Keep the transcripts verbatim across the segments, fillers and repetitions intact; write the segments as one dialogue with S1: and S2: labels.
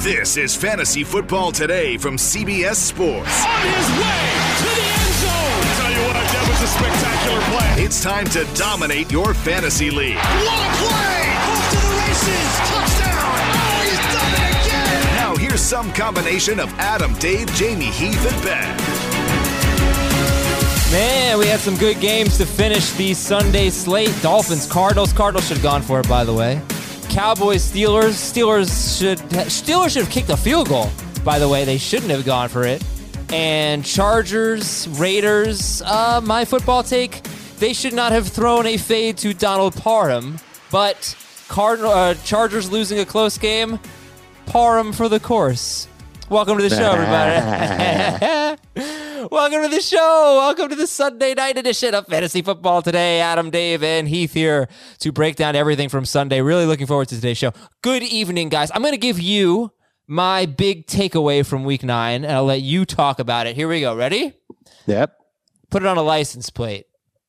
S1: This is Fantasy Football Today from C B S Sports.
S2: On his way to the end zone.
S3: I'll tell you what, that was a spectacular play.
S1: It's time to dominate your fantasy league.
S2: What a play! Off to the races. Touchdown. Oh, he's done it again.
S1: Now here's some combination of Adam, Dave, Jamie, Heath, and Ben.
S4: Man, we had some good games to finish the Sunday slate. Dolphins, Cardinals. Cardinals should have gone for it, by the way. Cowboys, Steelers. Steelers should Steelers should have kicked a field goal, by the way. They shouldn't have gone for it. And Chargers, Raiders. Uh, my football take, they should not have thrown a fade to Donald Parham. But Cardinal, uh, Chargers losing a close game, Parham for the course. Welcome to the show, everybody. Welcome to the show. Welcome to the Sunday night edition of Fantasy Football Today. Adam, Dave, and Heath here to break down everything from Sunday. Really looking forward to today's show. Good evening, guys. I'm going to give you my big takeaway from week nine, and I'll let you talk about it. Here we go. Ready?
S5: Yep.
S4: Put it on a license plate.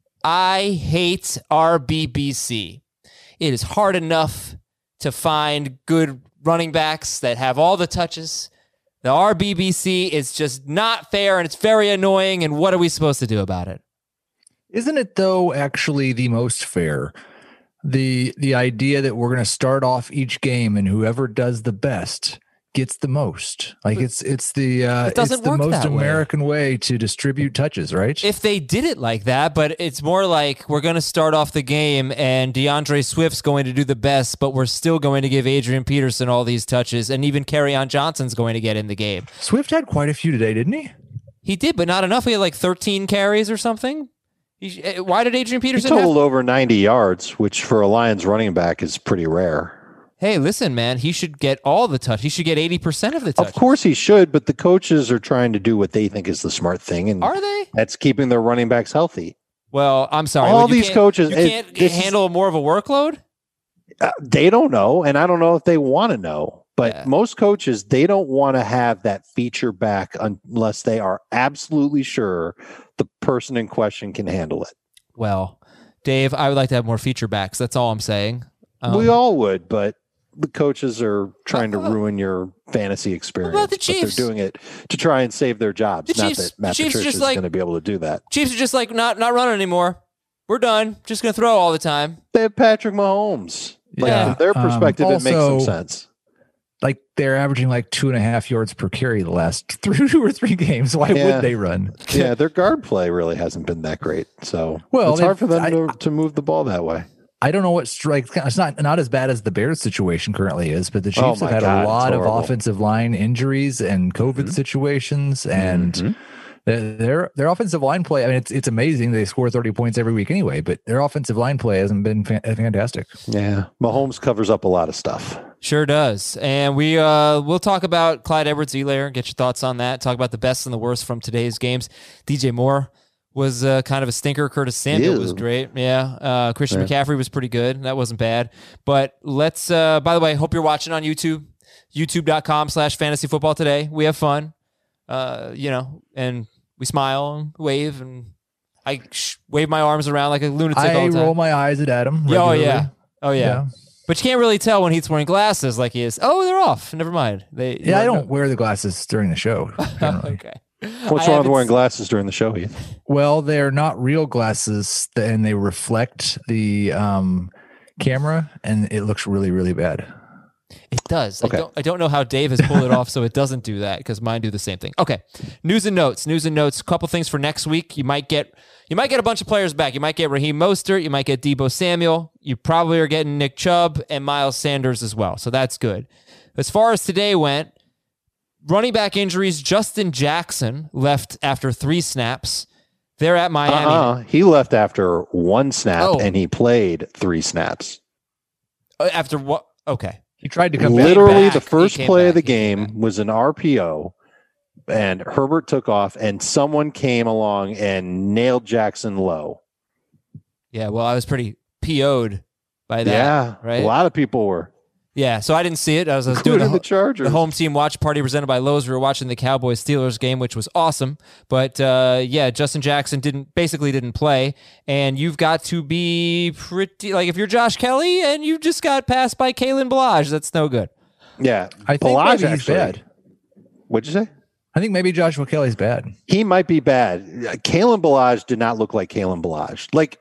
S4: I hate R B B C. It is hard enough to find good running backs that have all the touches. The R B B C is just not fair, and it's very annoying, and what are we supposed to do about it?
S6: Isn't it, though, actually the most fair? The the idea that we're going to start off each game, and whoever does the best gets the most. Like, it's it's the uh,
S4: It doesn't
S6: it's the
S4: work
S6: most
S4: that way.
S6: American way to distribute touches, right?
S4: If they did it like that, but it's more like we're going to start off the game and DeAndre Swift's going to do the best, but we're still going to give Adrian Peterson all these touches, and even Kerryon Johnson's going to get in the game.
S6: Swift had quite a few today, didn't he?
S4: He did, but not enough. He had like thirteen carries or something. He, why did Adrian
S5: He
S4: Peterson
S5: totaled
S4: have...
S5: over ninety yards, which for a Lions running back is pretty rare.
S4: Hey, listen, man, he should get all the touch. He should get eighty percent of the touch.
S5: Of course he should, but the coaches are trying to do what they think is the smart thing, and
S4: Are they?
S5: that's keeping their running backs healthy.
S4: Well, I'm sorry.
S5: All
S4: Well, you
S5: these
S4: can't-
S5: coaches-
S4: You
S5: it-
S4: can't
S5: this is-
S4: handle more of a workload?
S5: Uh, they don't know, and I don't know if they want to know. But
S4: Yeah.
S5: most coaches, they don't want to have that feature back unless they are absolutely sure the person in question can handle it.
S4: Well, Dave, I would like to have more feature backs. That's all I'm saying. Um,
S5: we all would, but the coaches are trying to
S4: Uh,
S5: ruin your fantasy experience.
S4: about the
S5: but
S4: Chiefs?
S5: they're doing it to try and save their jobs.
S4: The
S5: Not
S4: Chiefs-
S5: that Matt
S4: the Chiefs
S5: Patricia
S4: just
S5: is
S4: like-
S5: going to be able to do that.
S4: Chiefs are just like not not running anymore. We're done. Just gonna throw all the time.
S5: They have Patrick Mahomes. Like,
S4: Yeah.
S5: from their
S6: Um,
S5: perspective, it makes some
S6: also-
S5: sense.
S6: Like, they're averaging like two and a half yards per carry the last three, two or three games. Why
S5: Yeah.
S6: would they run?
S5: Yeah, their guard play really hasn't been that great. So
S6: Well,
S5: it's hard for
S6: they've-
S5: them to, to move the ball that way.
S6: I don't know what strike. It's not not as bad as the Bears situation currently is, but the
S5: Oh
S6: Chiefs
S5: my
S6: have had
S5: God,
S6: a
S5: it's
S6: lot of
S5: horrible.
S6: offensive line injuries and COVID
S5: Mhm.
S6: situations, and
S5: Mhm.
S6: their, their their offensive line play. I mean, it's it's amazing. They score thirty points every week anyway, but their offensive line play hasn't been fa- fantastic.
S5: Yeah, Mahomes covers up a lot of stuff.
S4: Sure does. And we uh we'll talk about Clyde Edwards-Helaire. Get your thoughts on that. Talk about the best and the worst from today's games. D J Moore was uh, kind of a stinker. Curtis Samuel
S5: Ew.
S4: was great. Yeah. Uh, Christian
S5: Yeah.
S4: McCaffrey was pretty good. That wasn't bad. But let's, uh, by the way, hope you're watching on YouTube, youtube.com slash fantasy football today. We have fun, uh, you know, and we smile and wave, and I sh- wave my arms around like a lunatic all
S6: I
S4: the time.
S6: roll my eyes at Adam.
S4: Yeah, oh,
S6: regularly.
S4: yeah. Oh, yeah. But you can't really tell when Heath's wearing glasses like he is. Oh, they're off. Never mind. They
S6: Yeah, I don't wear the glasses during the show. generally.
S4: okay.
S5: What's
S4: I
S5: wrong with
S4: haven't
S5: wearing
S4: s-
S5: glasses during the show, Heath?
S6: Well, they're not real glasses, and they reflect the um, camera, and it looks really, really bad.
S4: It does.
S5: Okay.
S4: I don't I don't know how Dave has pulled it off so it doesn't do that, because mine do the same thing. Okay. News and notes. News and notes. A couple things for next week. You might get you might get a bunch of players back. You might get Raheem Mostert. You might get Deebo Samuel. You probably are getting Nick Chubb and Miles Sanders as well. So that's good. As far as today went, running back injuries. Justin Jackson left after three snaps. They're at Miami.
S5: Uh-uh. He left after one snap,
S4: Oh.
S5: and he played three snaps.
S4: Uh, After what? Okay.
S6: He tried to come back.
S5: Literally,
S4: back.
S5: the
S4: He
S5: first
S4: came
S5: play of the
S4: back. He came
S5: game was an R P O, and Herbert took off, and someone came along and nailed Jackson low.
S4: Yeah. Well, I was pretty P O'd by that.
S5: yeah,
S4: right?
S5: a lot of people were,
S4: Yeah, so I didn't see it. I was, I was doing
S5: including
S4: the,
S5: the Chargers.
S4: the home team watch party presented by Lowe's. We were watching the Cowboys-Steelers game, which was awesome. But uh, yeah, Justin Jackson didn't basically didn't play, and you've got to be pretty like if you're Josh Kelly and you just got passed by Kalen Balaj, that's no good.
S5: Yeah,
S6: I think
S5: Balaj
S6: maybe he's
S5: actually-
S6: bad.
S5: What'd you say?
S6: I think maybe Joshua Kelly's bad.
S5: He might be bad. Kalen Balaj did not look like Kalen Balaj. Like,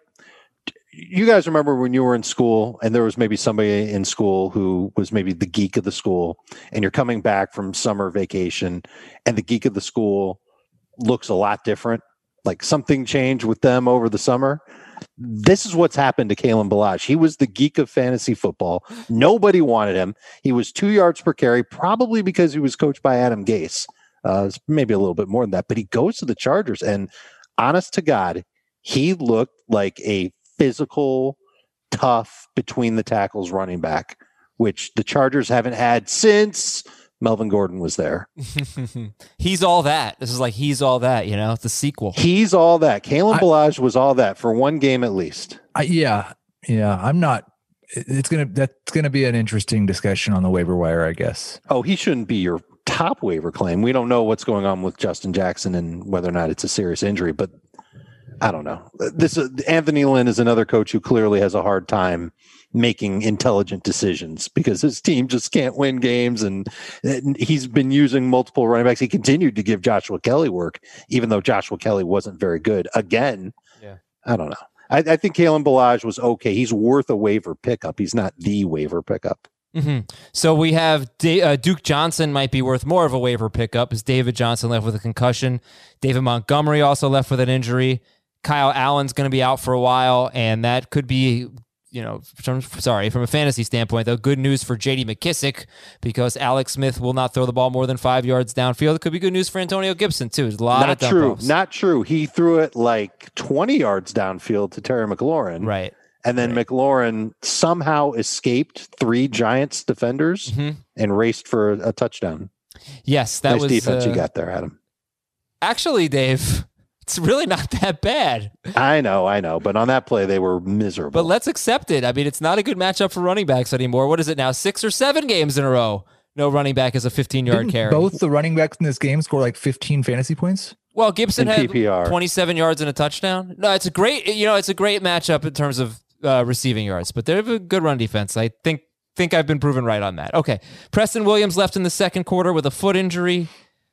S5: you guys remember when you were in school and there was maybe somebody in school who was maybe the geek of the school, and you're coming back from summer vacation and the geek of the school looks a lot different. Like something changed with them over the summer. This is what's happened to Kalen Balaj. He was the geek of fantasy football. Nobody wanted him. He was two yards per carry, probably because he was coached by Adam Gase. Uh, maybe a little bit more than that, but he goes to the Chargers, and honest to God, he looked like a physical, tough, between the tackles running back, which the Chargers haven't had since Melvin Gordon was there.
S4: He's all that. This is like he's all that, you know, it's the sequel.
S5: He's all that. Kalen
S6: I-
S5: Balaj was all that for one game at least.
S6: I, yeah, yeah. I'm not. It's gonna that's gonna be an interesting discussion on the waiver wire, I guess.
S5: Oh, he shouldn't be your top waiver claim. We don't know what's going on with Justin Jackson and whether or not it's a serious injury, but I don't know. This uh, Anthony Lynn is another coach who clearly has a hard time making intelligent decisions because his team just can't win games, and, and he's been using multiple running backs. He continued to give Joshua Kelly work, even though Joshua Kelly wasn't very good. Again,
S4: Yeah.
S5: I don't know. I, I think Kalen Balaj was okay. He's worth a waiver pickup. He's not the waiver pickup.
S4: Mm-hmm. So we have D- uh, Duke Johnson might be worth more of a waiver pickup, as David Johnson left with a concussion. David Montgomery also left with an injury. Kyle Allen's going to be out for a while, and that could be, you know, from, sorry, from a fantasy standpoint, though, good news for J D McKissick because Alex Smith will not throw the ball more than five yards downfield. It could be good news for Antonio Gibson, too. There's a lot
S5: Not
S4: of dump
S5: true.
S4: offs.
S5: Not true. He threw it like twenty yards downfield to Terry McLaurin.
S4: Right.
S5: And then
S4: Right.
S5: McLaurin somehow escaped three Giants defenders
S4: Mhm.
S5: and raced for a, a touchdown.
S4: Yes, that
S5: nice
S4: was
S5: defense
S4: uh,
S5: you got there, Adam.
S4: Actually, Dave, it's really not that bad.
S5: I know, I know. But on that play, they were miserable.
S4: But let's accept it. I mean, it's not a good matchup for running backs anymore. What is it now? Six or seven games in a row. No running back is a fifteen-yard
S6: Didn't
S4: carry.
S6: both the running backs in this game score like fifteen fantasy points?
S4: Well, Gibson
S5: In
S4: had
S5: P P R.
S4: twenty-seven yards and a touchdown. No, it's a great, you know, it's a great matchup in terms of uh, receiving yards, but they have a good run defense. I think think I've been proven right on that. Okay, Preston Williams left in the second quarter with a foot injury.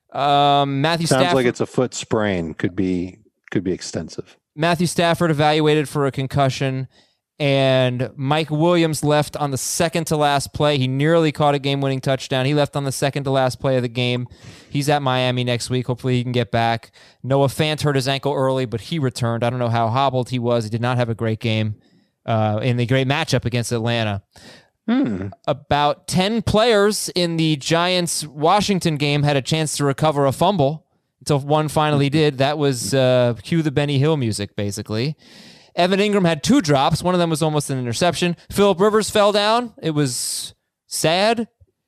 S4: Um, Matthew
S5: Sounds
S4: Stafford,
S5: like it's a foot sprain. Could be could be extensive.
S4: Matthew Stafford evaluated for a concussion, and Mike Williams left on the second to last play. He nearly caught a game-winning touchdown. He left on the second to last play of the game. He's at Miami next week. Hopefully he can get back. Noah Fant hurt his ankle early, but he returned. I don't know how hobbled he was. He did not have a great game uh, in the great matchup against Atlanta.
S5: Hmm.
S4: About ten players in the Giants-Washington game had a chance to recover a fumble until one finally did. That was uh, cue the Benny Hill music, basically. Evan Ingram had two drops. One of them was almost an interception. Phillip Rivers fell down. It was sad.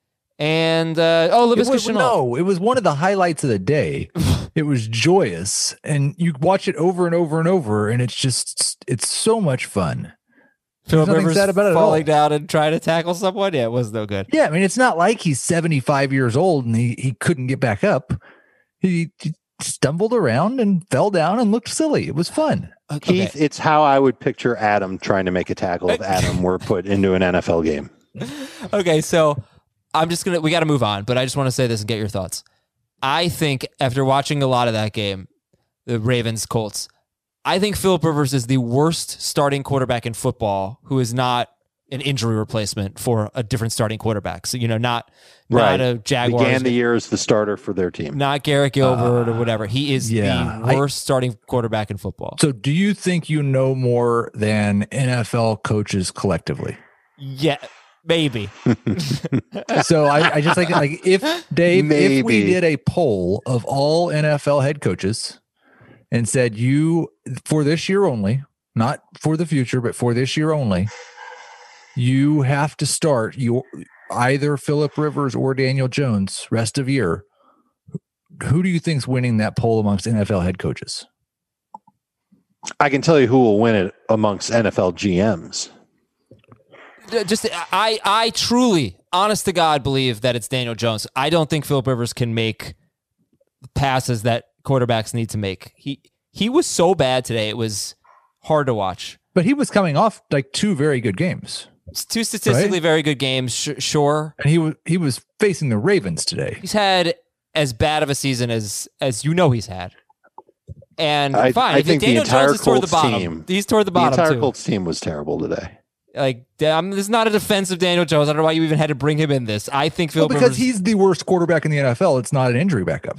S4: And, uh, oh,
S6: It
S4: Laviska
S6: was,
S4: Shenault.
S6: no, it was one of the highlights of the day. It was joyous, and you watch it over and over and over, and it's just it's so much fun.
S4: Phillip
S6: nothing
S4: Rivers
S6: sad about it at all.
S4: falling down and trying to tackle someone. Yeah, it was no good.
S6: Yeah, I mean, it's not like he's seventy-five years old and he, he couldn't get back up. He, he stumbled around and fell down and looked silly. It was fun.
S4: Okay.
S5: Keith, it's how I would picture Adam trying to make a tackle if Adam were put into an N F L game.
S4: Okay, so I'm just gonna we got to move on, but I just want to say this and get your thoughts. I think after watching a lot of that game, the Ravens Colts, I think Phillip Rivers is the worst starting quarterback in football who is not an injury replacement for a different starting quarterback. So you know, not
S5: Right.
S4: not a Jaguars,
S5: Began the year as the starter for their team.
S4: not Garrett Gilbert or whatever. He is
S6: yeah,
S4: the
S6: I-
S4: worst starting quarterback in football.
S6: So, do you think you know more than N F L coaches collectively?
S4: Yeah, maybe.
S6: So, I, I just like like if Dave, if we
S5: Maybe.
S6: did a poll of all N F L head coaches and said you for this year only, not for the future, but for this year only, you have to start your either Phillip Rivers or Daniel Jones rest of year. Who do you think's winning that poll amongst N F L head coaches?
S5: I can tell you who will win it amongst N F L G Ms.
S4: Just I I truly, honest to God, believe that it's Daniel Jones. I don't think Phillip Rivers can make passes that quarterbacks need to make. He he was so bad today; it was hard to watch.
S6: But he was coming off like two very good games.
S4: Two statistically
S6: Right?
S4: very good games, sh- sure.
S6: And he was he was facing the Ravens today.
S4: He's had as bad of a season as as you know he's had. And
S5: I,
S4: fine,
S5: I
S4: if
S5: think the
S4: Daniel
S5: entire
S4: Jones is toward the
S5: Colts
S4: bottom.
S5: team,
S4: He's toward the
S5: the
S4: bottom
S5: entire
S4: too.
S5: Colts team was terrible today.
S4: Like, um, this is not a defense of Daniel Jones. I don't know why you even had to bring him in this. I think Phil
S6: Well, because
S4: Rivers,
S6: he's the worst quarterback in the N F L. It's not an injury backup.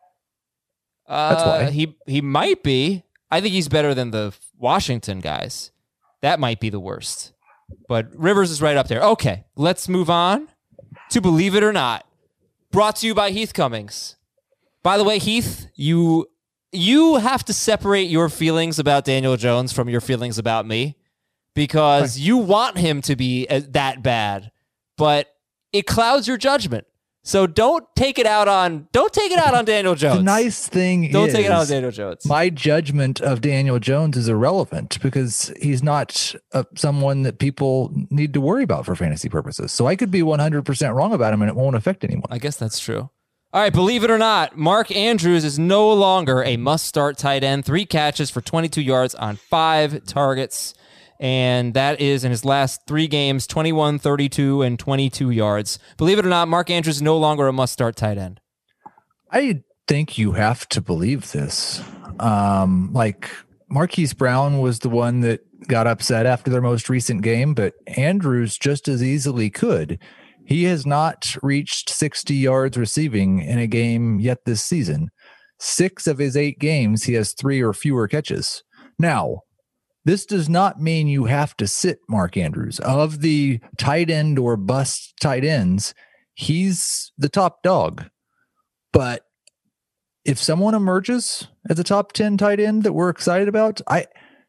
S4: uh,
S6: that's why.
S4: he he might be. I think he's better than the Washington guys. That might be the worst. But Rivers is right up there. Okay, let's move on to Believe It or Not. Brought to you by Heath Cummings. By the way, Heath, you you have to separate your feelings about Daniel Jones from your feelings about me because you want him to be uh, that bad, but it clouds your judgment. So don't take it out on don't take it out on Daniel Jones.
S6: The nice thing
S4: don't
S6: is,
S4: take it out on Daniel Jones.
S6: my judgment of Daniel Jones is irrelevant because he's not uh, someone that people need to worry about for fantasy purposes. So I could be one hundred percent wrong about him and it won't affect anyone.
S4: I guess that's true. All right, believe it or not, Mark Andrews is no longer a must-start tight end. Three catches for twenty-two yards on five targets. And that is in his last three games, twenty-one, thirty-two, and twenty-two yards. Believe it or not, Mark Andrews is no longer a must-start tight end.
S6: I think you have to believe this. Um, like Marquise Brown was the one that got upset after their most recent game, but Andrews just as easily could. He has not reached sixty yards receiving in a game yet this season. Six of his eight games, he has three or fewer catches. Now, this does not mean you have to sit Mark Andrews. Of the tight end or bust tight ends, he's the top dog. But if someone emerges as a top ten tight end that we're excited about, I,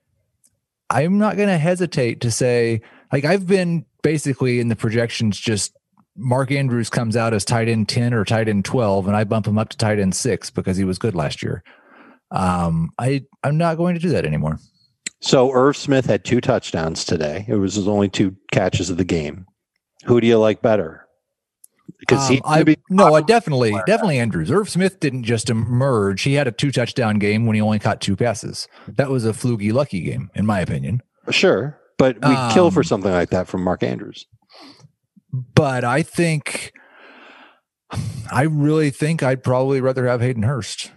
S6: I'm not going to hesitate to say, like, I've been basically in the projections just Mark Andrews comes out as tight end ten or tight end twelve, and I bump him up to tight end six because he was good last year. Um, I, I'm not going to do that anymore.
S5: So Irv Smith had two touchdowns today. It was his only two catches of the game. Who do you like better? Because
S6: Um,
S5: he
S6: I,
S5: be,
S6: no, I definitely, definitely Andrews. Irv Smith didn't just emerge. He had a two touchdown game when he only caught two passes. That was a fluky lucky game, in my opinion.
S5: sure, but we
S6: Um,
S5: kill for something like that from Mark Andrews.
S6: But I think, I really think I'd probably rather have Hayden Hurst.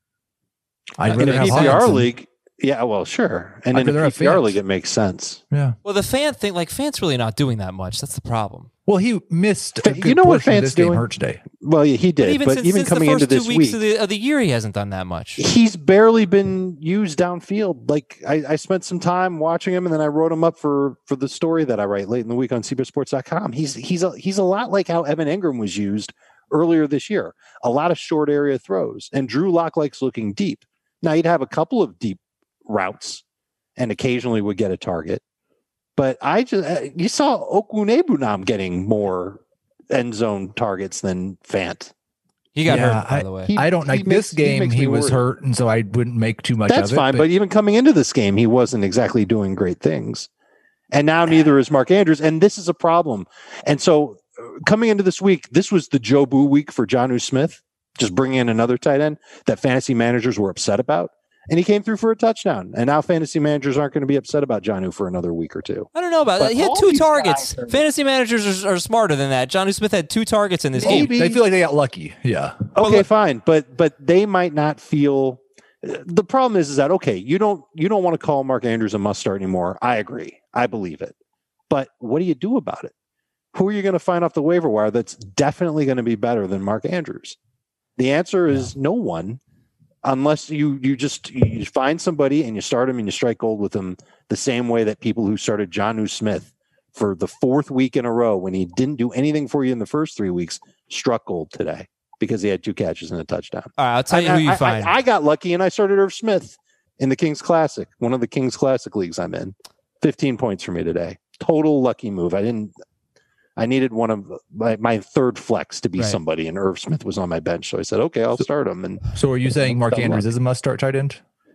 S6: I'd
S5: In
S6: rather
S5: a
S6: have
S5: P P R
S6: Hawkinson.
S5: league, yeah, well, sure, and
S6: I'd
S5: in a
S6: rather have
S5: P P R
S6: Fant.
S5: league, it makes sense.
S6: Yeah.
S4: Well, the fan thing, like, Fant's really not doing that much. That's the problem.
S6: Well, he missed. A
S5: Fa-
S6: good
S5: you know what
S6: portion of
S5: Fant's
S6: this game
S5: doing?
S6: hurt today.
S5: Well, yeah, he did,
S4: But even
S5: but
S4: since,
S5: even
S4: since
S5: coming
S4: the first
S5: into this
S4: two weeks
S5: week,
S4: of the, of the year, he hasn't done that much.
S5: he's barely been used downfield. Like I, I spent some time watching him, and then I wrote him up for for the story that I write late in the week on C B S Sports dot com. He's he's a, he's a lot like how Evan Ingram was used earlier this year. A lot of short area throws, and Drew Lock likes looking deep. Now he'd have a couple of deep routes, and occasionally would get a target. But I just uh, you saw Okwuegbunam getting more end zone targets than Fant.
S4: He got
S6: Yeah,
S4: hurt, by the way.
S5: He-
S6: I don't
S5: he
S6: like
S5: makes-
S6: this
S5: he
S6: game.
S5: makes
S6: He,
S5: me
S6: was
S5: worried.
S6: hurt, and so I wouldn't make too much
S5: That's
S6: of it.
S5: fine, but, even coming into this game, he wasn't exactly doing great things. And now neither is Mark Andrews, and this is a problem. And so uh, coming into this week, this was the Joe Boo week for Jonnu Smith, just bringing in another tight end that fantasy managers were upset about. And he came through for a touchdown. And now fantasy managers aren't going to be upset about Jonnu for another week or two.
S4: I don't know about
S5: But
S4: that. He had
S5: all
S4: two
S5: these
S4: targets.
S5: guys are-
S4: Fantasy managers are, are smarter than that. Jonnu Smith had two targets in this game.
S5: Maybe.
S6: They feel like they got lucky. Yeah.
S5: Okay,
S4: look-
S5: fine, but but they might not feel. The problem is, is that okay? You don't you don't want to call Mark Andrews a must start anymore. I agree. I believe it. But what do you do about it? Who are you going to find off the waiver wire that's definitely going to be better than Mark Andrews? The answer is no one, unless you you just you find somebody and you start him and you strike gold with him the same way that people who started Jonnu Smith for the fourth week in a row when he didn't do anything for you in the first three weeks struck gold today because he had two catches and a touchdown.
S4: All right, I'll tell you
S5: I,
S4: who you
S5: I-
S4: find.
S5: I, I got lucky and I started Irv Smith in the Kings Classic, one of the Kings Classic leagues I'm in. fifteen points for me today. Total lucky move. I didn't. I needed one of my, my third flex to be
S4: Right.
S5: somebody, and Irv Smith was on my bench, so I said, "Okay, I'll start him." And
S6: So are you saying Mark
S5: Dumb
S6: Andrews
S5: luck.
S6: is a must start tight end?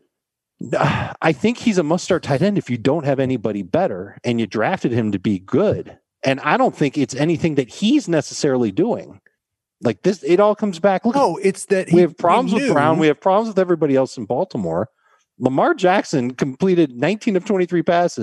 S5: uh, I think he's a must-start tight end if you don't have anybody better, and you drafted him to be good. And I don't think it's anything that he's necessarily doing. Like this, it all comes back. Look,
S6: No, it's that he,
S5: we have problems
S6: he
S5: with
S6: knew-
S5: Brown. We have problems with everybody else in Baltimore. Lamar Jackson completed nineteen of twenty-three passes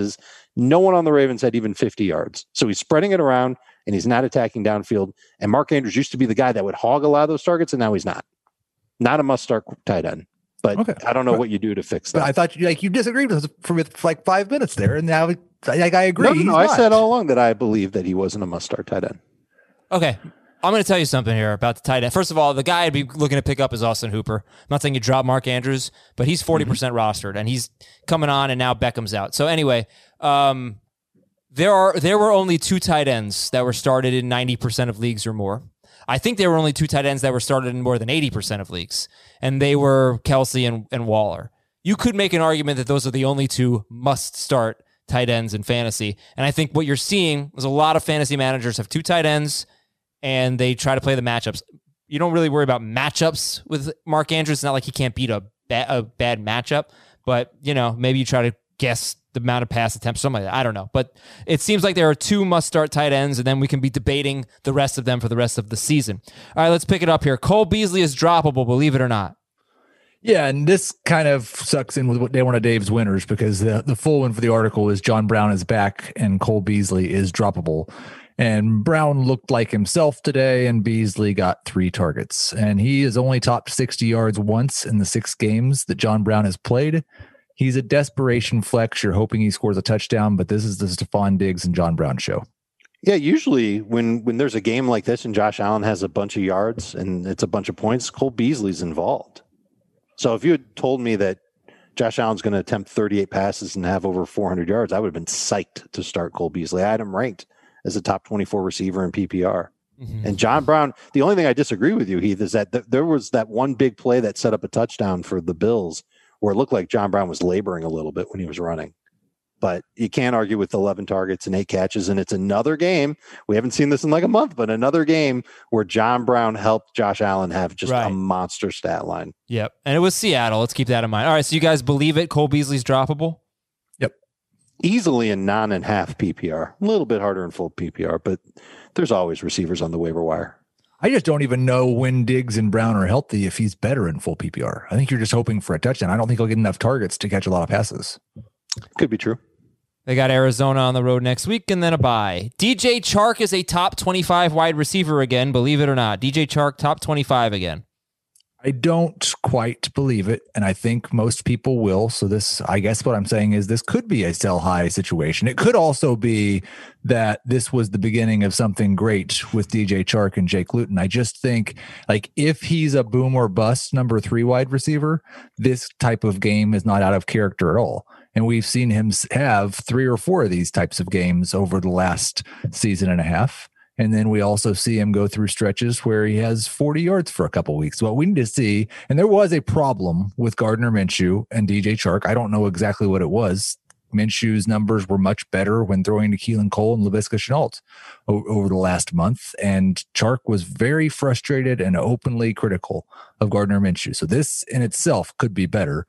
S5: No one on the Ravens had even fifty yards. So he's spreading it around and he's not attacking downfield. And Mark Andrews used to be the guy that would hog a lot of those targets, and now he's not. Not a must-start tight end. But okay. I don't know but, what you do to fix that.
S6: But I thought you, like you disagreed with us for like five minutes there, and now like I agree.
S5: No, no, no I said all along that I believe that he wasn't a must-start tight end.
S4: Okay, I'm going to tell you something here about the tight end. First of all, the guy I'd be looking to pick up is Austin Hooper. I'm not saying you drop Mark Andrews, but he's forty percent mm-hmm. rostered, and he's coming on, and now Beckham's out. So anyway, um, there are there were only two tight ends that were started in ninety percent of leagues or more. I think there were only two tight ends that were started in more than eighty percent of leagues, and they were Kelsey and, and Waller. You could make an argument that those are the only two must-start tight ends in fantasy, and I think what you're seeing is a lot of fantasy managers have two tight ends, and they try to play the matchups. You don't really worry about matchups with Mark Andrews. It's not like he can't beat a, ba- a bad matchup, but you know, maybe you try to guess the amount of pass attempts, something like that. I don't know. But it seems like there are two must-start tight ends, and then we can be debating the rest of them for the rest of the season. All right, let's pick it up here. Cole Beasley is droppable, believe it or not.
S6: Yeah, and this kind of sucks in with one of Dave's winners because the, the full one for the article is John Brown is back and Cole Beasley is droppable. And Brown looked like himself today, and Beasley got three targets. And he has only topped sixty yards once in the six games that John Brown has played. He's a desperation flex. You're hoping he scores a touchdown, but this is the Stephon Diggs and John Brown show.
S5: Yeah, usually when when there's a game like this and Josh Allen has a bunch of yards and it's a bunch of points, Cole Beasley's involved. So if you had told me that Josh Allen's going to attempt thirty-eight passes and have over four hundred yards, I would have been psyched to start Cole Beasley. I had him ranked as a top twenty-four receiver in P P R. Mm-hmm. And John Brown, the only thing I disagree with you, Heath, is that th- there was that one big play that set up a touchdown for the Bills where it looked like John Brown was laboring a little bit when he was running. But you can't argue with eleven targets and eight catches, and it's another game. We haven't seen this in like a month, but another game where John Brown helped Josh Allen have just right. a monster stat line.
S4: Yep, and it was Seattle. Let's keep that in mind. All right, so you guys believe it? Cole Beasley's droppable?
S6: Yep.
S5: Easily in non and half P P R. A little bit harder in full P P R, but there's always receivers on the waiver wire.
S6: I just don't even know when Diggs and Brown are healthy if he's better in full P P R. I think you're just hoping for a touchdown. I don't think he'll get enough targets to catch a lot of passes.
S5: Could be true.
S4: They got Arizona on the road next week and then a bye. D J Chark is a top twenty-five wide receiver again, believe it or not. D J Chark, top twenty-five again.
S6: I don't quite believe it, and I think most people will. So this, I guess what I'm saying is this could be a sell high situation. It could also be that this was the beginning of something great with D J Chark and Jake Luton. I just think like if he's a boom or bust number three wide receiver, this type of game is not out of character at all. And we've seen him have three or four of these types of games over the last season and a half. And then we also see him go through stretches where he has forty yards for a couple of weeks. What we need to see, and there was a problem with Gardner Minshew and D J Chark. I don't know exactly what it was. Minshew's numbers were much better when throwing to Keelan Cole and Laviska Shenault o- over the last month. And Chark was very frustrated and openly critical of Gardner Minshew. So this in itself could be better.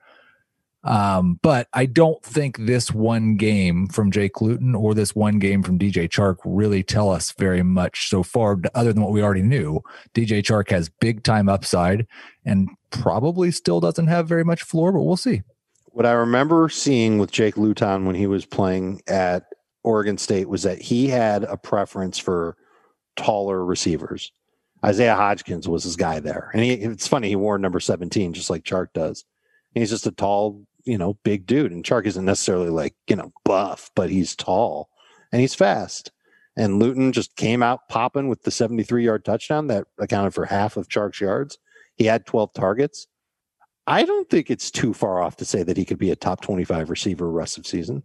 S6: Um, but I don't think this one game from Jake Luton or this one game from D J Chark really tell us very much so far, other than what we already knew. D J Chark has big time upside and probably still doesn't have very much floor, but we'll see.
S5: What I remember seeing with Jake Luton when he was playing at Oregon State was that he had a preference for taller receivers. Isaiah Hodgkins was his guy there. And he, it's funny, he wore number seventeen, just like Chark does. And he's just a tall, you know, big dude. And Chark isn't necessarily like, you know, buff, but he's tall and he's fast. And Luton just came out popping with the seventy-three yard touchdown that accounted for half of Chark's yards. He had twelve targets. I don't think it's too far off to say that he could be a top twenty-five receiver rest of season.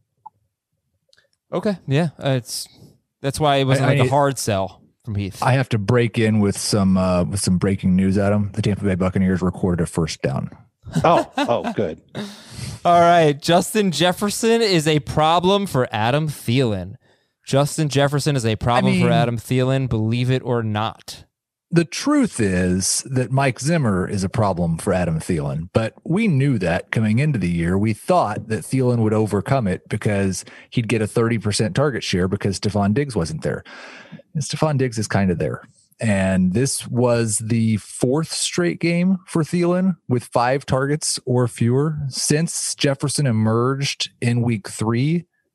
S4: Okay. Yeah. Uh, it's, that's why it wasn't I, like I, a hard sell from Heath.
S6: I have to break in with some, uh, with some breaking news, Adam. The Tampa Bay Buccaneers recorded a first down.
S5: oh, oh, good.
S4: All right. Justin Jefferson is a problem for Adam Thielen. Justin Jefferson is a problem I mean, for Adam Thielen, believe it or not.
S6: The truth is that Mike Zimmer is a problem for Adam Thielen, but we knew that coming into the year. We thought that Thielen would overcome it because he'd get a thirty percent target share because Stephon Diggs wasn't there. And Stephon Diggs is kind of there. And this was the fourth straight game for Thielen with five targets or fewer. Since Jefferson emerged in week three,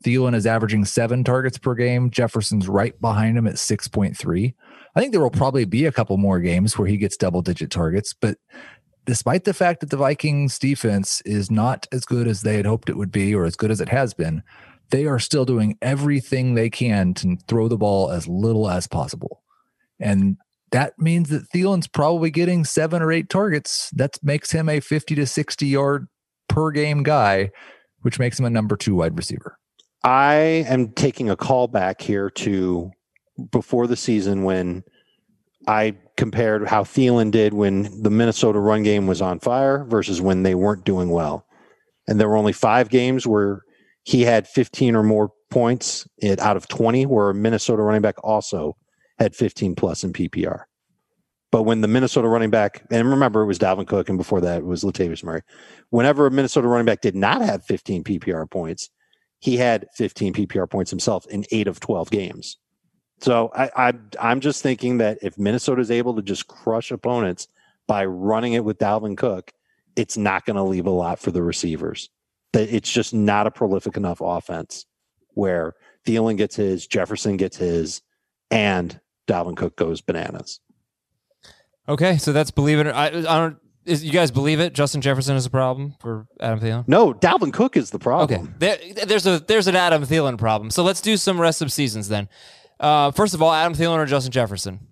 S6: Thielen is averaging seven targets per game. Jefferson's right behind him at six point three. I think there will probably be a couple more games where he gets double-digit targets, but despite the fact that the Vikings defense is not as good as they had hoped it would be or as good as it has been, they are still doing everything they can to throw the ball as little as possible. And that means that Thielen's probably getting seven or eight targets. That makes him a fifty to sixty yard per game guy, which makes him a number two wide receiver.
S5: I am taking a call back here to before the season when I compared how Thielen did when the Minnesota run game was on fire versus when they weren't doing well. And there were only five games where he had fifteen or more points it, out of twenty, where a Minnesota running back also had fifteen plus in P P R. But when the Minnesota running back, and remember it was Dalvin Cook, and before that it was Latavius Murray. Whenever a Minnesota running back did not have fifteen P P R points, he had fifteen P P R points himself in eight of twelve games. So I, I, I'm just thinking that if Minnesota is able to just crush opponents by running it with Dalvin Cook, it's not going to leave a lot for the receivers. That it's just not a prolific enough offense where Thielen gets his, Jefferson gets his, and Dalvin Cook goes bananas.
S4: Okay, so that's believe it. Or, I, I don't. Is, you guys believe it? Justin Jefferson is a problem for Adam Thielen?
S5: No, Dalvin Cook is the problem.
S4: Okay, there, there's a there's an Adam Thielen problem. So let's do some rest of seasons then. Uh, first of all, Adam Thielen or Justin Jefferson?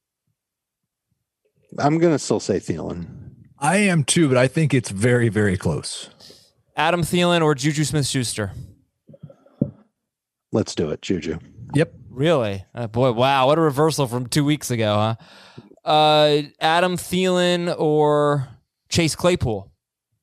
S5: I'm going to still say Thielen.
S6: I am too, but I think it's very, very close.
S4: Adam Thielen or Juju Smith-Schuster?
S5: Let's do it, Juju.
S6: Yep.
S4: Really? Uh, boy, wow, what a reversal from two weeks ago, huh? Uh, Adam Thielen or Chase Claypool?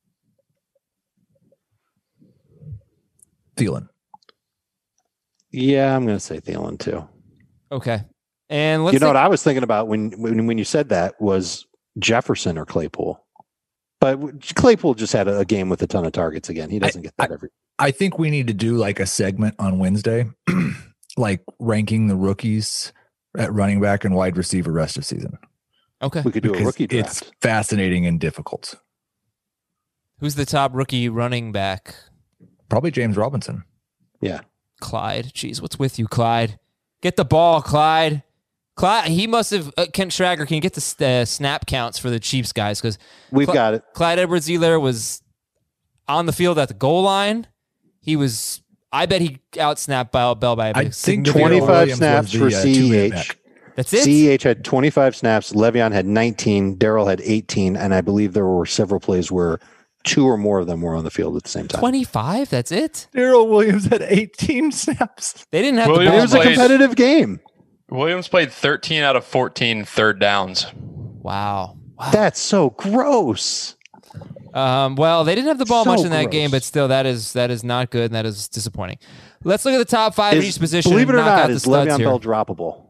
S6: Thielen.
S5: Yeah, I'm going to say Thielen too.
S4: Okay. And let's
S5: you know
S4: think-
S5: what I was thinking about when, when when you said that was Jefferson or Claypool. But Claypool just had a, a game with a ton of targets again. He doesn't
S6: I,
S5: get that
S6: I,
S5: every.
S6: I think we need to do like a segment on Wednesday, like ranking the rookies at running back and wide receiver rest of season.
S4: Okay.
S5: We could do
S6: Because
S5: a rookie draft.
S6: It's fascinating and difficult.
S4: Who's the top rookie running back?
S6: Probably James Robinson.
S5: Yeah.
S4: Clyde. Jeez, what's with you, Clyde? Get the ball, Clyde. Clyde, he must have, uh, Kent Schrager, can you get the uh, snap counts for the Chiefs guys? Because
S5: We've
S4: Cl-
S5: got it.
S4: Clyde Edwards-Helaire was on the field at the goal line. He was, I bet he outsnapped Bell by, by a
S6: I
S4: big
S6: think
S4: significant-
S5: twenty-five
S6: Williams
S5: snaps
S6: was the,
S5: for
S6: uh,
S5: C E
S6: two-minute
S5: H.
S6: back.
S4: That's it?
S5: C E H had twenty-five snaps. Le'Veon had nineteen. Darrell had eighteen. And I believe there were several plays where two or more of them were on the field at the same time.
S4: twenty-five? That's it?
S6: Darrell Williams had eighteen snaps.
S4: They didn't have
S3: Williams
S5: It
S4: the
S5: was
S4: ball.
S5: a
S3: played-
S5: competitive game.
S3: Williams played thirteen out of fourteen third downs.
S4: Wow. Wow.
S5: That's so gross.
S4: Um, well, they didn't have the ball
S5: So
S4: much in that
S5: gross.
S4: game, but still, that is that is not good, and that is disappointing. Let's look at the top five at
S5: Is-
S4: each position.
S5: Believe it
S4: and
S5: or
S4: knock out
S5: not,
S4: the
S5: is
S4: studs
S5: Le'Veon
S4: here.
S5: Bell droppable?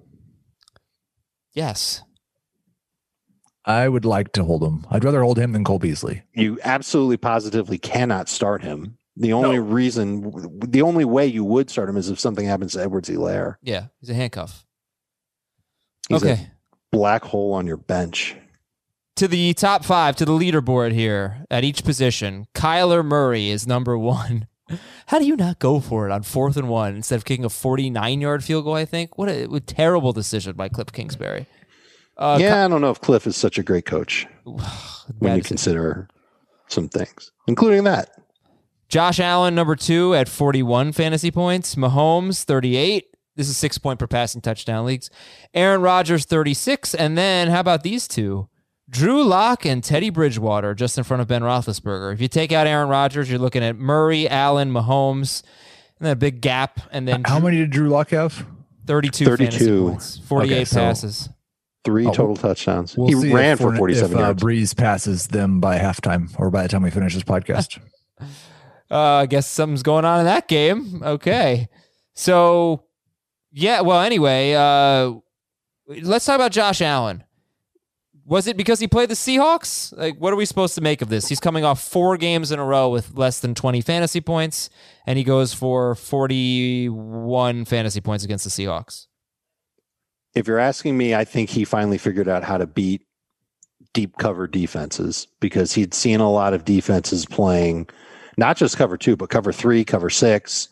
S4: Yes.
S6: I would like to hold him. I'd rather hold him than Cole Beasley.
S5: You absolutely positively cannot start him. The only reason, the only way you would start him is if something happens to Edwards-Helaire.
S4: Yeah, he's a handcuff.
S5: He's
S4: okay.
S5: a black hole on your bench.
S4: To the top five, to the leaderboard here at each position. Kyler Murray is number one. How do you not go for it on fourth and one instead of kicking a forty-nine yard field goal, I think? What a, what a terrible decision by Cliff Kingsbury. Uh,
S5: yeah, I don't know if Cliff is such a great coach
S4: Ky-
S5: when
S4: bad
S5: you
S4: decision.
S5: consider some things, including that.
S4: Josh Allen, number two at forty-one fantasy points. Mahomes, thirty-eight. This is six point per passing touchdown leagues. Aaron Rodgers, thirty-six. And then how about these two? Drew Lock and Teddy Bridgewater just in front of Ben Roethlisberger. If you take out Aaron Rodgers, you're looking at Murray, Allen, Mahomes, and then a big gap. And then
S6: How many did Drew Lock have?
S4: thirty-two, fantasy
S5: thirty-two.
S4: points, forty-eight
S6: Okay, so-
S4: passes.
S5: Three
S6: Oh,
S5: total touchdowns.
S6: We'll
S5: he
S6: see
S5: ran
S6: if
S5: for
S6: Fournette-
S5: forty-seven
S6: if, uh,
S5: yards.
S6: Breeze passes them by halftime or by the time we finish this podcast.
S4: Uh, I guess something's going on in that game. Okay. So, yeah, well, anyway, uh, let's talk about Josh Allen. Was it because he played the Seahawks? Like, what are we supposed to make of this? He's coming off four games in a row with less than twenty fantasy points, and he goes for forty-one fantasy points against the Seahawks.
S5: If you're asking me, I think he finally figured out how to beat deep cover defenses because he'd seen a lot of defenses playing not just cover two, but cover three, cover six.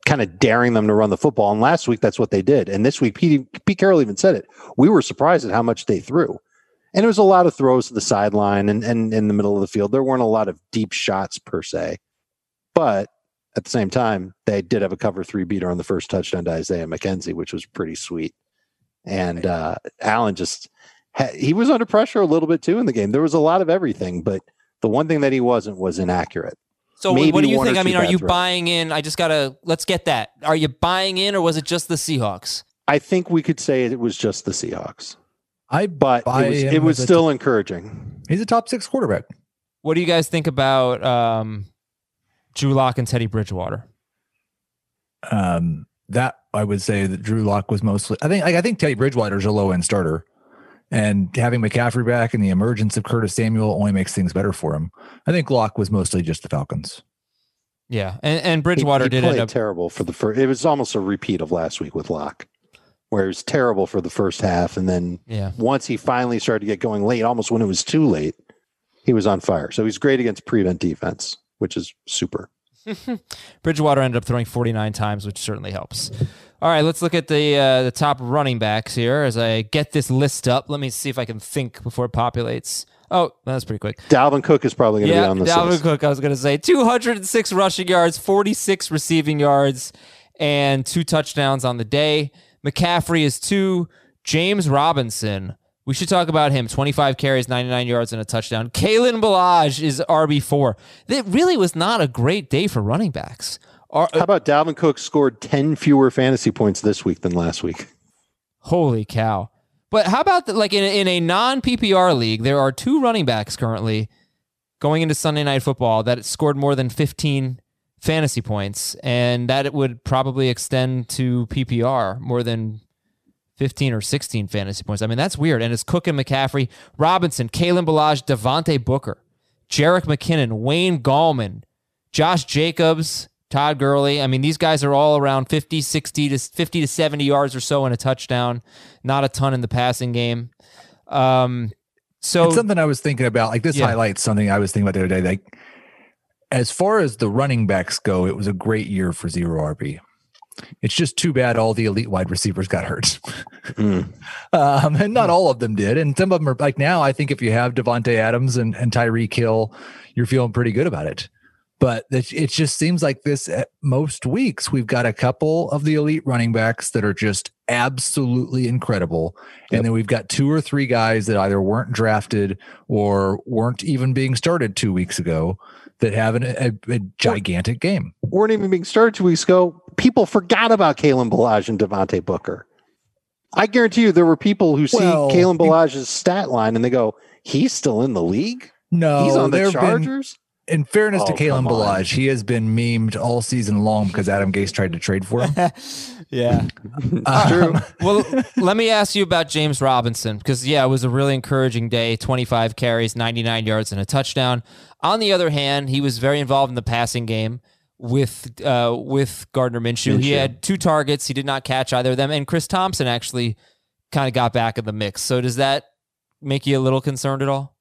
S5: kind of daring them to run the football. And last week, that's what they did. And this week, Pete, Pete Carroll even said it. We were surprised at how much they threw. And it was a lot of throws to the sideline and, and in the middle of the field. There weren't a lot of deep shots per se. But at the same time, they did have a cover three beater on the first touchdown to Isaiah McKenzie, which was pretty sweet. And uh, Allen just, ha- he was under pressure a little bit too in the game. There was a lot of everything, but the one thing that he wasn't was inaccurate.
S4: So
S5: Maybe
S4: what do you
S5: one or
S4: think? I
S5: two
S4: mean, are
S5: bad
S4: you
S5: throws.
S4: buying in? I just got to, let's get that. Are you buying in or was it just the Seahawks?
S5: I think we could say it was just the Seahawks,
S6: I
S5: but
S6: buy
S5: it was,
S6: him
S5: it was
S6: as a
S5: still
S6: t-
S5: encouraging.
S6: He's a top six quarterback.
S4: What do you guys think about um, Drew Lock and Teddy Bridgewater?
S6: Um, that I would say that Drew Lock was mostly. I think. I think Teddy Bridgewater is a low end starter, and having McCaffrey back and the emergence of Curtis Samuel only makes things better for him. I think Lock was mostly just the Falcons.
S4: Yeah, and, and Bridgewater
S5: he, he
S4: did
S5: played
S4: end up
S5: terrible for the first. It was almost a repeat of last week with Locke, where it was terrible for the first half, and then
S4: Yeah.
S5: once he finally started to get going late, almost when it was too late, he was on fire. So he's great against prevent defense, which is super.
S4: Bridgewater ended up throwing forty-nine times, which certainly helps. All right, let's look at the uh, the top running backs here as I get this list up. Let me see if I can think before it populates. Oh, that's pretty quick.
S5: Dalvin Cook is probably going to
S4: Yeah,
S5: be on this
S4: Dalvin
S5: list.
S4: Cook, I was going to say. two hundred six rushing yards, forty-six receiving yards, and two touchdowns on the day. McCaffrey is two. James Robinson, we should talk about him. twenty-five carries, ninety-nine yards, and a touchdown. Kalen Ballage is R B four. It really was not a great day for running backs. Ar-
S5: How about Dalvin Cook scored ten fewer fantasy points this week than last week?
S4: Holy cow. But how about, the, like, in a, in a non-P P R league, there are two running backs currently going into Sunday Night Football that scored more than fifteen fantasy points, and that it would probably extend to P P R more than fifteen or sixteen fantasy points. I mean, that's weird. And it's Cook and McCaffrey, Robinson, Kalen Ballage, Devontae Booker, Jerick McKinnon, Wayne Gallman, Josh Jacobs, Todd Gurley. I mean, these guys are all around fifty, sixty to fifty to seventy yards or so in a touchdown. Not a ton in the passing game. Um, so
S6: It's something I was thinking about. Like this
S4: Yeah.
S6: highlights something I was thinking about the other day. Like as far as the running backs go, it was a great year for zero R B. It's just too bad all the elite wide receivers got hurt.
S5: Mm.
S6: um, and not all of them did. And some of them are like now, I think if you have Devontae Adams and, and Tyreek Hill, you're feeling pretty good about it. But it, it just seems like this at most weeks, we've got a couple of the elite running backs that are just absolutely incredible.
S5: Yep.
S6: And then we've got two or three guys that either weren't drafted or weren't even being started two weeks ago that have an, a, a gigantic game.
S5: Weren't even being started two weeks ago. People forgot about Kalen Ballage and Devontae Booker. I guarantee you there were people who see
S6: Well,
S5: Kalen Ballage's stat line and they go, he's still in the league?
S6: No,
S5: He's on the
S6: there have been-
S5: Chargers?
S6: In fairness to
S5: Oh,
S6: Kalen
S5: come on.
S6: Ballage, he has been memed all season long because Adam Gase tried to trade for him.
S4: yeah.
S5: True.
S4: Well, let me ask you about James Robinson because, yeah, it was a really encouraging day. twenty-five carries, ninety-nine yards, and a touchdown. On the other hand, he was very involved in the passing game with uh, with Gardner Minshew. He
S5: Minshew.
S4: had two targets. He did not catch either of them. And Chris Thompson actually kind of got back in the mix. So does that make you a little concerned at all?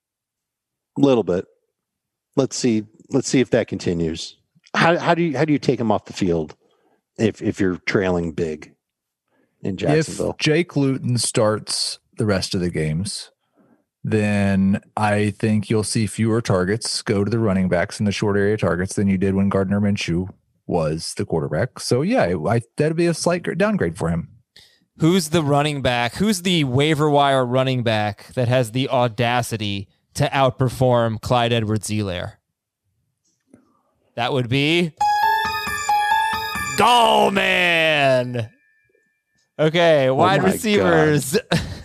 S5: A little bit. Let's see. Let's see if that continues. How how do you how do you take him off the field if if you're trailing big in Jacksonville?
S6: If Jake Luton starts the rest of the games, then I think you'll see fewer targets go to the running backs and the short area targets than you did when Gardner Minshew was the quarterback. So yeah, I, that'd be a slight downgrade for him.
S4: Who's the running back? Who's the waiver wire running back that has the audacity to outperform Clyde Edwards-Helaire? That would be Gallman. Okay, wide
S5: my
S4: receivers.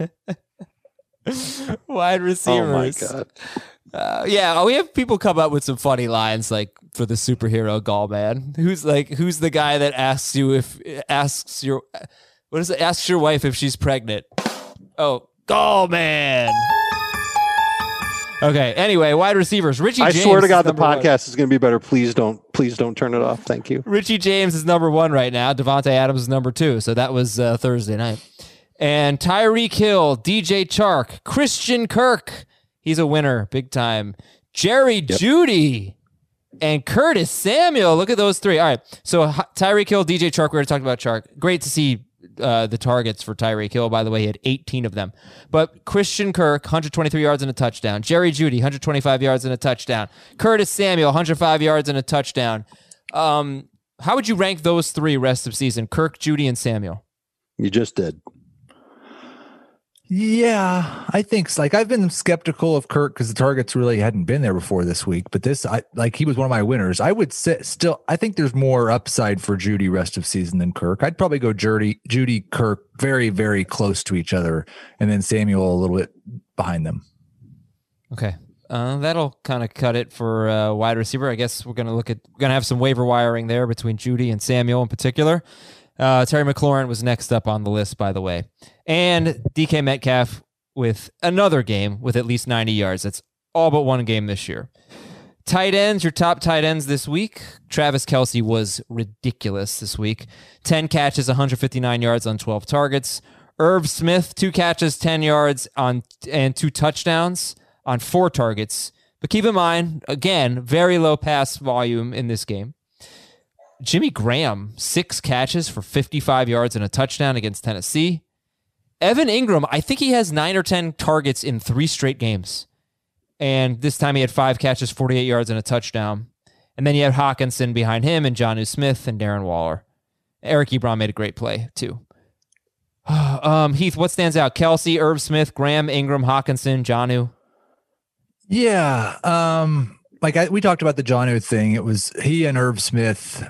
S4: Wide receivers.
S5: Oh my god!
S4: Uh, yeah, we have people come up with some funny lines like for the superhero Gallman. Who's like who's the guy that asks you if asks your what is it? Asks your wife if she's pregnant. Oh, Gallman. Okay. Anyway, wide receivers. Richie.
S5: I
S4: James
S5: swear to God,
S4: is
S5: the
S4: number one.
S5: podcast is going to be better. Please don't, please don't turn it off. Thank you.
S4: Richie James is number one right now. Devontae Adams is number two. So that was uh, Thursday night. And Tyreek Hill, D J Chark, Christian Kirk. He's a winner, big time. Jerry
S5: Yep.
S4: Jeudy. and Curtis Samuel. Look at those three. All right. So Tyreek Hill, D J Chark. We already talked about Chark. Great to see uh, the targets for Tyreek Hill. By the way, he had eighteen of them. But Christian Kirk, one hundred twenty-three yards and a touchdown. Jerry Jeudy, one hundred twenty-five yards and a touchdown. Curtis Samuel, one hundred five yards and a touchdown. Um, how would you rank those three rest of season? Kirk, Jeudy, and Samuel.
S5: You just did.
S6: Yeah, I think so. Like I've been skeptical of Kirk because the targets really hadn't been there before this week. But this, I like he was one of my winners. I would say still, I think there's more upside for Jeudy rest of season than Kirk. I'd probably go Jeudy, Jeudy, Kirk, very, very close to each other, and then Samuel a little bit behind them.
S4: Okay, uh, that'll kind of cut it for uh, wide receiver. I guess we're gonna look at we're gonna have some waiver wiring there between Jeudy and Samuel in particular. Uh, Terry McLaurin was next up on the list, by the way. And D K Metcalf with another game with at least ninety yards. That's all but one game this year. Tight ends, your top tight ends this week. Travis Kelce was ridiculous this week. ten catches, one hundred fifty-nine yards on twelve targets. Irv Smith, two catches, ten yards on and two touchdowns on four targets. But keep in mind, again, very low pass volume in this game. Jimmy Graham, six catches for fifty-five yards and a touchdown against Tennessee. Evan Ingram, I think he has nine or ten targets in three straight games. And this time he had five catches, forty-eight yards and a touchdown. And then you have Hawkinson behind him and Jonnu Smith and Darren Waller. Eric Ebron made a great play too. um, Heath, what stands out? Kelce, Irv Smith, Graham, Ingram, Hawkinson, Jonnu.
S6: Yeah. Um, like I, we talked about the Jonnu thing. It was he and Irv Smith.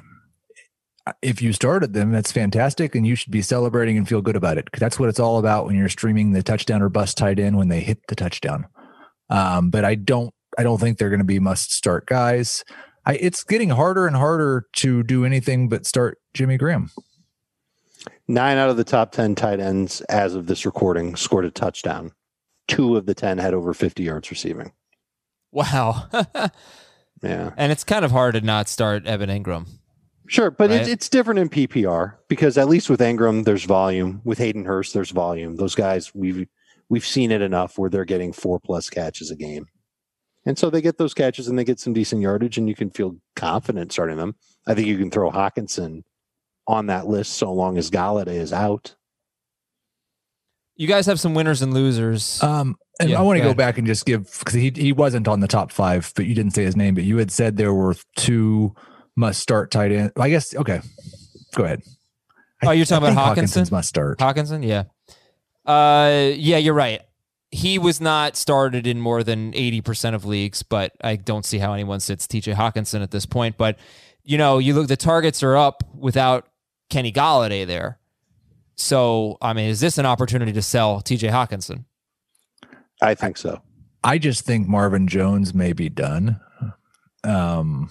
S6: If you started them, that's fantastic, and you should be celebrating and feel good about it because that's what it's all about when you're streaming the touchdown or bust tight end when they hit the touchdown. Um, but I don't, I don't think they're going to be must start guys. I, it's getting harder and harder to do anything but start Jimmy Graham.
S5: Nine out of the top ten tight ends as of this recording scored a touchdown. Two of the ten had over fifty yards receiving.
S4: Wow.
S5: Yeah,
S4: and it's kind of hard to not start Evan Ingram.
S5: Sure, but
S4: right?
S5: it's it's different in P P R because at least with Ingram, there's volume. With Hayden Hurst, there's volume. Those guys, we've we've seen it enough where they're getting four plus catches a game, and so they get those catches and they get some decent yardage, and you can feel confident starting them. I think you can throw Hawkinson on that list so long as Galladay is out.
S4: You guys have some winners and losers.
S6: Um, and
S4: yeah,
S6: I want to
S4: go,
S6: go back and just give because he he wasn't on the top five, but you didn't say his name. But you had said there were two must start tight end. I guess okay. Go ahead.
S4: Oh, you're talking
S6: I
S4: about Hawkinson?
S6: Hawkinson's must start.
S4: Hawkinson, yeah. Uh, yeah, you're right. He was not started in more than eighty percent of leagues, but I don't see how anyone sits T J Hawkinson at this point. But you know, you look, the targets are up without Kenny Galladay there. So, I mean, is this an opportunity to sell T J Hawkinson?
S5: I think so.
S6: I just think Marvin Jones may be done. Um,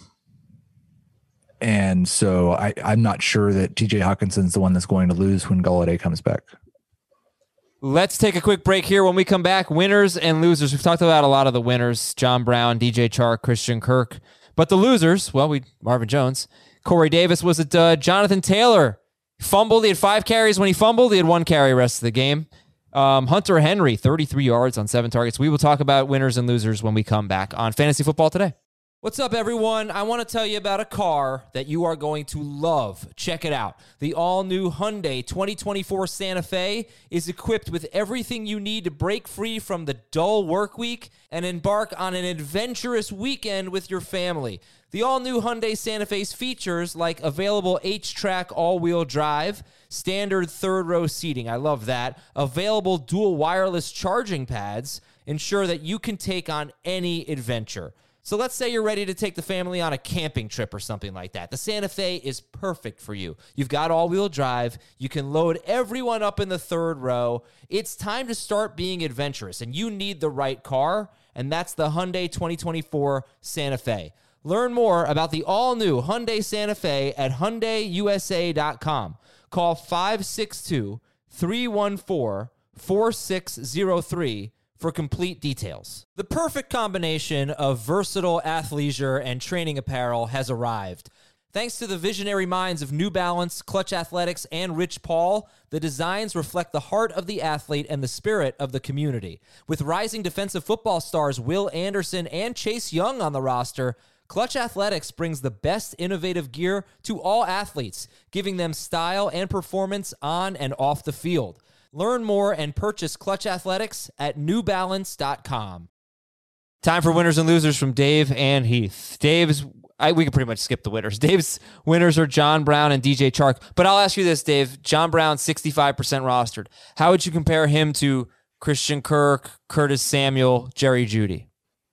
S6: and so I, I'm not sure that T J Hawkinson's the one that's going to lose when Galladay comes back.
S4: Let's take a quick break here. When we come back, winners and losers. We've talked about a lot of the winners, John Brown, D J Chark, Christian Kirk. But the losers, well, we Marvin Jones. Corey Davis was a dud. Jonathan Taylor fumbled. He had five carries when he fumbled. He had one carry rest of the game. Um, Hunter Henry, thirty-three yards on seven targets. We will talk about winners and losers when we come back on Fantasy Football Today. What's up, everyone? I want to tell you about a car that you are going to love. Check it out. The all-new Hyundai twenty twenty-four Santa Fe is equipped with everything you need to break free from the dull work week and embark on an adventurous weekend with your family. The all-new Hyundai Santa Fe's features like available H-Track all-wheel drive, standard third-row seating, I love that, available dual wireless charging pads, ensure that you can take on any adventure. So let's say you're ready to take the family on a camping trip or something like that. The Santa Fe is perfect for you. You've got all-wheel drive. You can load everyone up in the third row. It's time to start being adventurous, and you need the right car, and that's the Hyundai twenty twenty-four Santa Fe. Learn more about the all-new Hyundai Santa Fe at Hyundai U S A dot com. Call five six two, three one four, four six zero three for complete details. The perfect combination of versatile athleisure and training apparel has arrived. Thanks to the visionary minds of New Balance, Clutch Athletics, and Rich Paul, the designs reflect the heart of the athlete and the spirit of the community. With rising defensive football stars Will Anderson and Chase Young on the roster, Clutch Athletics brings the best innovative gear to all athletes, giving them style and performance on and off the field. Learn more and purchase Clutch Athletics at new balance dot com. Time for winners and losers from Dave and Heath. Dave's, I, we can pretty much skip the winners. Dave's winners are John Brown and D J Chark. But I'll ask you this, Dave. John Brown, sixty-five percent rostered. How would you compare him to Christian Kirk, Curtis Samuel, Jerry Jeudy?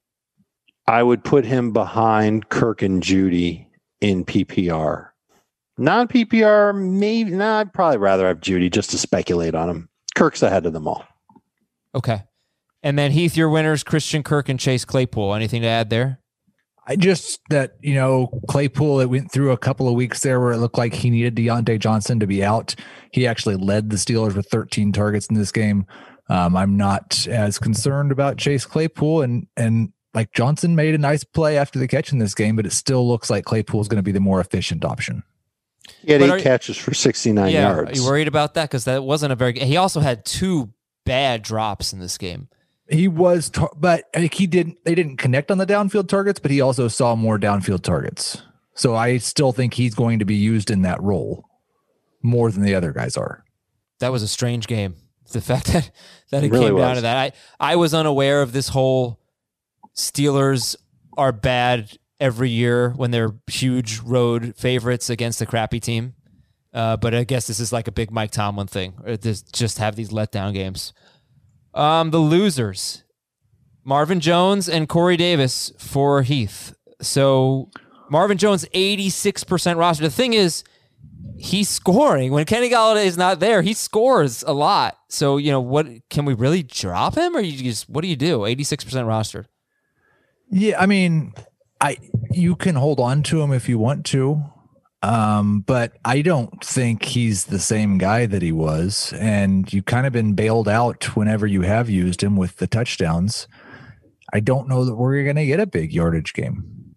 S5: I would put him behind Kirk and Jeudy in P P R. Non-P P R, maybe. No, nah, I'd probably rather have Jeudy just to speculate on him. Kirk's ahead of them all.
S4: Okay. And then Heath, your winners, Christian Kirk and Chase Claypool. Anything to add there?
S6: I just that, you know, Claypool, it went through a couple of weeks there where it looked like he needed Deontay Johnson to be out. He actually led the Steelers with thirteen targets in this game. Um, I'm not as concerned about Chase Claypool, and and like Johnson made a nice play after the catch in this game, but it still looks like Claypool is going to be the more efficient option.
S5: He had
S4: But
S5: eight
S4: are-
S5: catches for sixty-nine
S4: yeah,
S5: yards.
S4: Are you worried about that? Because that wasn't a very good. He also had two bad drops in this game.
S6: He was, tar- but like he didn't. They didn't connect on the downfield targets, but he also saw more downfield targets. So I still think he's going to be used in that role more than the other guys are.
S4: That was a strange game. The fact that, that it
S5: It really
S4: came down
S5: was.
S4: to that. I, I was unaware of this whole Steelers are bad every year when they're huge road favorites against a crappy team. Uh, but I guess this is like a big Mike Tomlin thing. Or just just have these letdown games. Um, the losers, Marvin Jones and Corey Davis for Heath. So Marvin Jones, eighty-six percent roster. The thing is, he's scoring. When Kenny Golladay is not there, he scores a lot. So, you know, what can we really drop him, or you just what do you do? eighty-six percent rostered.
S6: Yeah, I mean, I you can hold on to him if you want to, um, but I don't think he's the same guy that he was. And you kind of been bailed out whenever you have used him with the touchdowns. I don't know that we're going to get a big yardage game.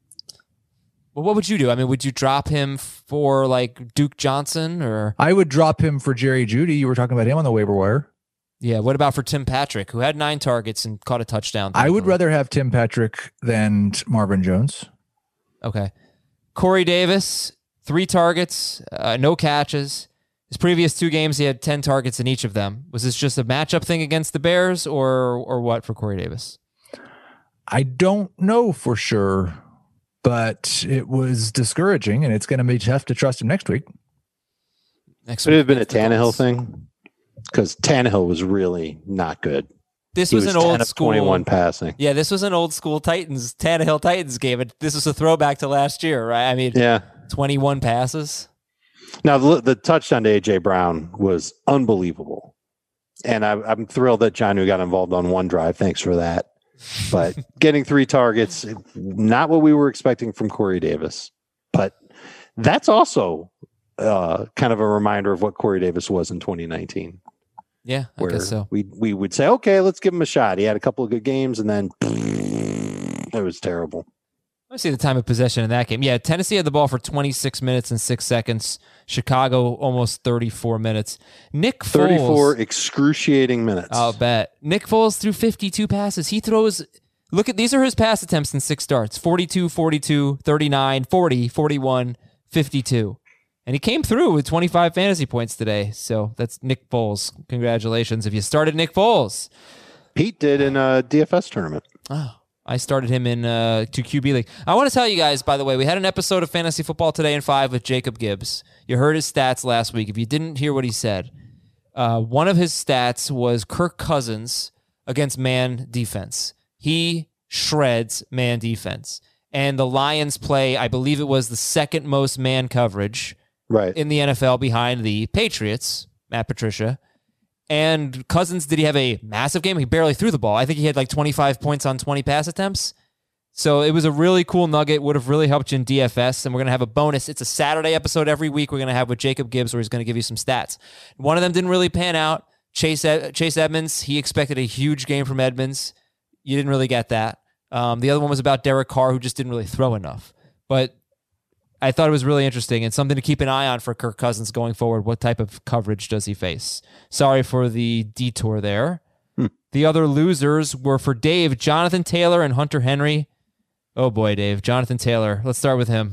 S4: Well, what would you do? I mean, would you drop him for like Duke Johnson or?
S6: I would drop him for Jerry Jeudy. You were talking about him on the waiver wire.
S4: Yeah, what about for Tim Patrick, who had nine targets and caught a touchdown?
S6: I would
S4: thankfully.
S6: rather have Tim Patrick than Marvin Jones.
S4: Okay. Corey Davis, three targets, uh, no catches. His previous two games, he had ten targets in each of them. Was this just a matchup thing against the Bears or or what for Corey Davis?
S6: I don't know for sure, but it was discouraging, and it's going to be tough to trust him next week.
S4: Next
S5: Could it
S4: week
S5: have been a
S4: against the
S5: Tannehill
S4: Colts.
S5: thing? Because Tannehill was really not good.
S4: This
S5: He
S4: was,
S5: was
S4: an
S5: ten
S4: old
S5: of
S4: school
S5: twenty-one passing.
S4: Yeah, this was an old school Titans Tannehill Titans game. It- This was a throwback to last year, right? I mean,
S5: Yeah.
S4: twenty-one passes.
S5: Now, the, the touchdown to A J Brown was unbelievable. And I, I'm thrilled that John got involved on one drive. Thanks for that. But getting three targets, not what we were expecting from Corey Davis. But that's also uh, kind of a reminder of what Corey Davis was in twenty nineteen.
S4: Yeah, I
S5: Where
S4: guess so.
S5: we, we would say, okay, let's give him a shot. He had a couple of good games, and then it was terrible.
S4: Let's see the time of possession in that game. Yeah, Tennessee had the ball for twenty-six minutes and six seconds. Chicago almost thirty-four minutes. Nick Foles.
S5: thirty-four excruciating minutes.
S4: I'll bet. Nick Foles threw fifty-two passes. He throws, look at, these are his pass attempts in six starts. forty-two, forty-two, thirty-nine, forty, forty-one, fifty-two. And he came through with twenty-five fantasy points today. So that's Nick Foles. Congratulations if you started Nick Foles.
S5: Pete did in a D F S tournament.
S4: Oh, I started him in uh, to Q B League. I want to tell you guys, by the way, we had an episode of Fantasy Football Today in five with Jacob Gibbs. You heard his stats last week. If you didn't hear what he said, uh, one of his stats was Kirk Cousins against man defense. He shreds man defense. And the Lions play, I believe it was the second most man coverage
S5: Right.
S4: in the N F L behind the Patriots, Matt Patricia. And Cousins, did he have a massive game? He barely threw the ball. I think he had like twenty-five points on twenty pass attempts. So it was a really cool nugget. Would have really helped you in D F S. And we're going to have a bonus. It's a Saturday episode every week we're going to have with Jacob Gibbs where he's going to give you some stats. One of them didn't really pan out. Chase Ed- Chase Edmonds, he expected a huge game from Edmonds. You didn't really get that. Um, the other one was about Derek Carr, who just didn't really throw enough. But I thought it was really interesting and something to keep an eye on for Kirk Cousins going forward. What type of coverage does he face? Sorry for the detour there. Hmm. The other losers were for Dave, Jonathan Taylor and Hunter Henry. Oh boy, Dave. Jonathan Taylor. Let's start with him.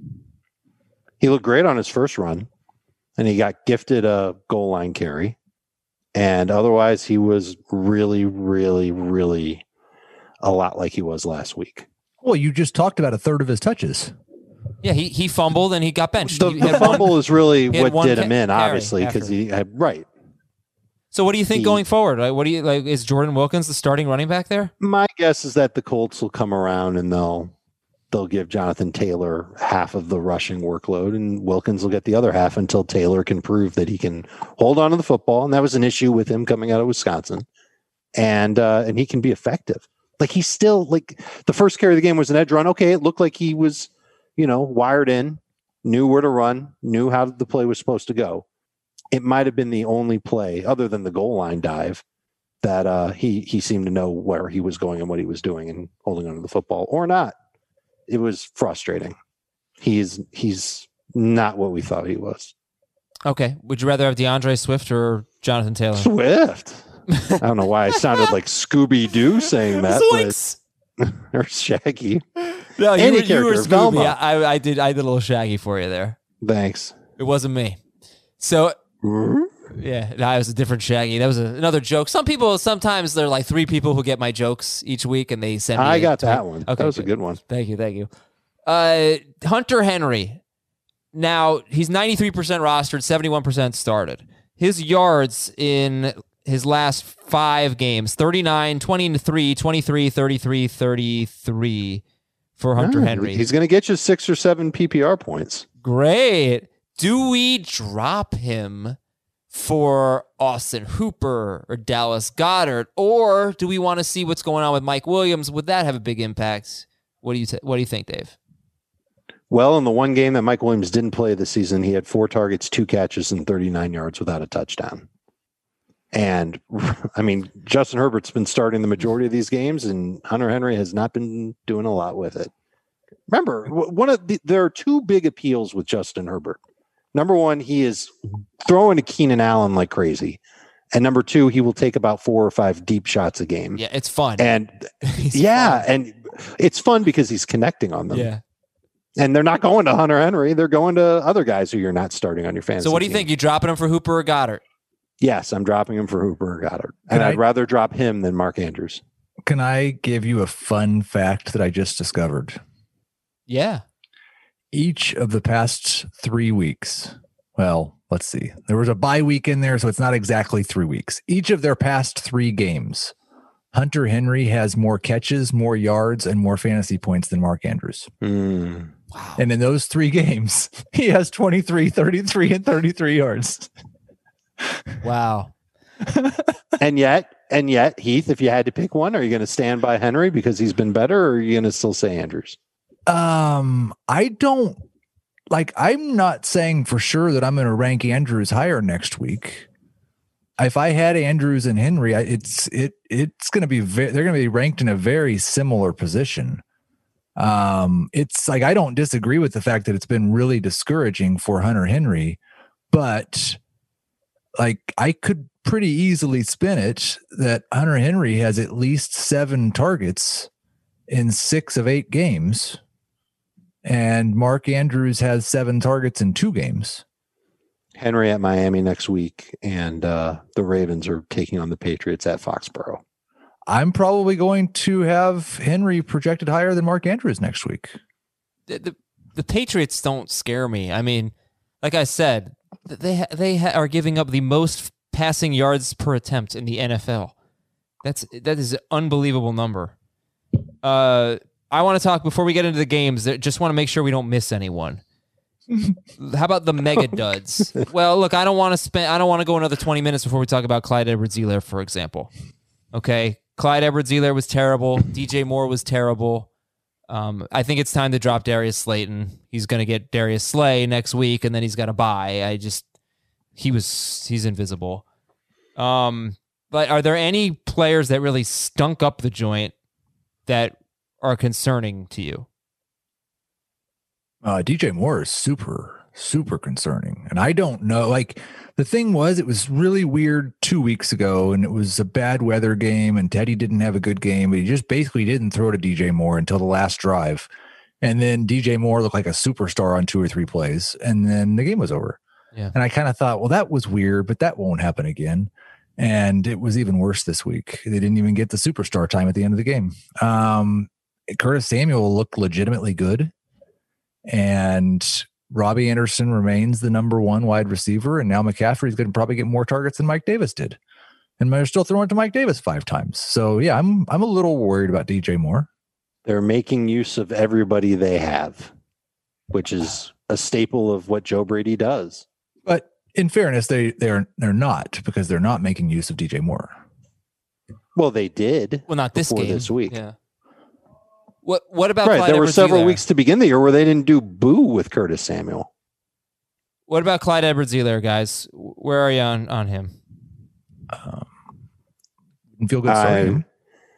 S5: He looked great on his first run, and he got gifted a goal line carry. And otherwise, he was really, really, really a lot like he was last week.
S6: Well, you just talked about a third of his touches.
S4: Yeah, he he fumbled and he got benched.
S5: The,
S4: He
S5: the
S4: had
S5: fumble
S4: one-
S5: is really
S4: he had
S5: what
S4: one
S5: did
S4: ca-
S5: him in,
S4: carry
S5: obviously, because
S4: after.
S5: he had right.
S4: So what do you think
S5: He-
S4: going forward? Like, what do you like? Is Jordan Wilkins the starting running back there?
S5: My guess is that the Colts will come around and they'll they'll give Jonathan Taylor half of the rushing workload, and Wilkins will get the other half until Taylor can prove that he can hold on to the football. And that was an issue with him coming out of Wisconsin, and uh, and he can be effective. Like he's still like the first carry of the game was an edge run. Okay, it looked like he was, you know, wired in, knew where to run, knew how the play was supposed to go. It might have been the only play other than the goal line dive that uh, he he seemed to know where he was going and what he was doing and holding onto the football or not. It was frustrating. He's he's not what we thought he was.
S4: Okay. Would you rather have DeAndre Swift or Jonathan Taylor?
S5: Swift. I don't know why I sounded like Scooby Doo saying that,
S4: Zoinks!
S5: but or Shaggy.
S4: No, you,
S5: Any
S4: were, you were
S5: character,
S4: Scooby.
S5: Velma.
S4: I, I did. I did a little Shaggy for you there.
S5: Thanks.
S4: It wasn't me. So yeah, that was a different Shaggy. That was a, another joke. Some people, sometimes there are like three people who get my jokes each week, and they send me.
S5: I
S4: a
S5: got
S4: tweet.
S5: that one.
S4: Okay,
S5: that was a good one.
S4: Thank you, thank you. Uh, Hunter Henry. Now he's ninety-three percent rostered, seventy-one percent started. His yards in his last five games, thirty-nine, twenty-three, twenty-three, thirty-three, thirty-three for Hunter
S5: Ah,
S4: Henry.
S5: He's going to get you six or seven P P R points.
S4: Great. Do we drop him for Austin Hooper or Dallas Goedert, or do we want to see what's going on with Mike Williams? Would that have a big impact? What do you th- What do you think, Dave?
S5: Well, in the one game that Mike Williams didn't play this season, he had four targets, two catches, and thirty-nine yards without a touchdown. And I mean, Justin Herbert's been starting the majority of these games, and Hunter Henry has not been doing a lot with it. Remember, one of the, there are two big appeals with Justin Herbert. Number one, he is throwing to Keenan Allen like crazy. And number two, he will take about four or five deep shots a game.
S4: Yeah, it's fun.
S5: And
S4: He's
S5: yeah,
S4: fun.
S5: and it's fun because he's connecting on them.
S4: Yeah.
S5: And they're not going to Hunter Henry. They're going to other guys who you're not starting on your fantasy
S4: So what do you
S5: team.
S4: think? You dropping him for Hooper or Goddard?
S5: Yes, I'm dropping him for Hooper or Goddard. And
S6: Can
S5: I'd
S6: I-
S5: rather drop him than Mark Andrews.
S6: Can I give you a fun fact that I just discovered?
S4: Yeah.
S6: Each of the past three weeks, well, let's see. There was a bye week in there, so it's not exactly three weeks. Each of their past three games, Hunter Henry has more catches, more yards, and more fantasy points than Mark Andrews.
S5: Mm.
S4: Wow.
S6: And in those three games, he has twenty-three, thirty-three, and thirty-three yards.
S4: Wow.
S5: And yet, and yet, Heath, if you had to pick one, are you going to stand by Henry because he's been better, or are you going to still say Andrews?
S6: Um, I don't like, I'm not saying for sure that I'm going to rank Andrews higher next week. If I had Andrews and Henry, I, it's, it, it's going to be, ve- they're going to be ranked in a very similar position. Um, it's like, I don't disagree with the fact that it's been really discouraging for Hunter Henry, but like I could pretty easily spin it that Hunter Henry has at least seven targets in six of eight games. And Mark Andrews has seven targets in two games.
S5: Henry at Miami next week, and uh, the Ravens are taking on the Patriots at Foxborough.
S6: I'm probably going to have Henry projected higher than Mark Andrews next week.
S4: The, the, the Patriots don't scare me. I mean, like I said, th- they ha- they ha- are giving up the most passing yards per attempt in the N F L. That's that is an unbelievable number. Uh, I want to talk before we get into the games. that- Just want to make sure we don't miss anyone. How about the mega duds? Well, look, I don't want to spend. I don't want to go another twenty minutes before we talk about Clyde Edwards-Helaire, for example. Okay, Clyde Edwards-Helaire was terrible. D J Moore was terrible. Um, I think it's time to drop Darius Slayton. He's going to get Darius Slay next week, and then he's got to buy. I just he was he's invisible. Um, but are there any players that really stunk up the joint that are concerning to you?
S6: Uh, D J Moore is super, super concerning. And I don't know, like the thing was, it was really weird two weeks ago and it was a bad weather game and Teddy didn't have a good game, but he just basically didn't throw to D J Moore until the last drive. And then D J Moore looked like a superstar on two or three plays. And then the game was over.
S4: Yeah.
S6: And I kind of thought, well, that was weird, but that won't happen again. And it was even worse this week. They didn't even get the superstar time at the end of the game. Um, Curtis Samuel looked legitimately good. And Robbie Anderson remains the number one wide receiver. And now McCaffrey's going to probably get more targets than Mike Davis did. And they're still throwing it to Mike Davis five times. So, yeah, I'm I'm a little worried about D J Moore.
S5: They're making use of everybody they have, which is a staple of what Joe Brady does.
S6: But in fairness, they they're they're not, because they're not making use of D J Moore.
S5: Well, they did.
S4: Well, not this game.
S5: This week.
S4: Yeah. What What about
S5: right?
S4: Clyde
S5: There were several
S4: Edwards-Helaire?
S5: weeks to begin the year where they didn't do boo with Curtis Samuel.
S4: What about Clyde Edwards-Helaire, guys? Where are you on, on him?
S6: Um, feel good starting him.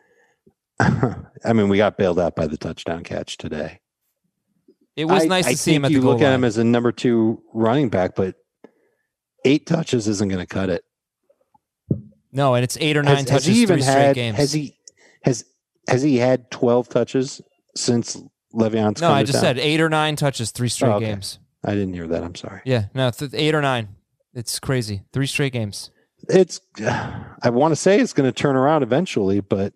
S5: I mean, we got bailed out by the touchdown catch today.
S4: It was
S5: I,
S4: nice to
S5: I
S4: see
S5: think
S4: him at
S5: you
S4: the goal
S5: look at him
S4: line.
S5: as a number two running back, but eight touches isn't going to cut it.
S4: No, and it's eight or nine
S5: Has,
S4: touches,
S5: has he even
S4: three straight
S5: had?
S4: games.
S5: Has he has has he had twelve touches since Le'Veon's?
S4: no,
S5: come
S4: I
S5: to
S4: just
S5: town?
S4: said eight or nine touches, three straight
S5: Oh, okay.
S4: games.
S5: I didn't hear that. I'm sorry.
S4: Yeah, no, th- eight or nine. It's crazy. Three straight games.
S5: It's. I want to say it's going to turn around eventually, but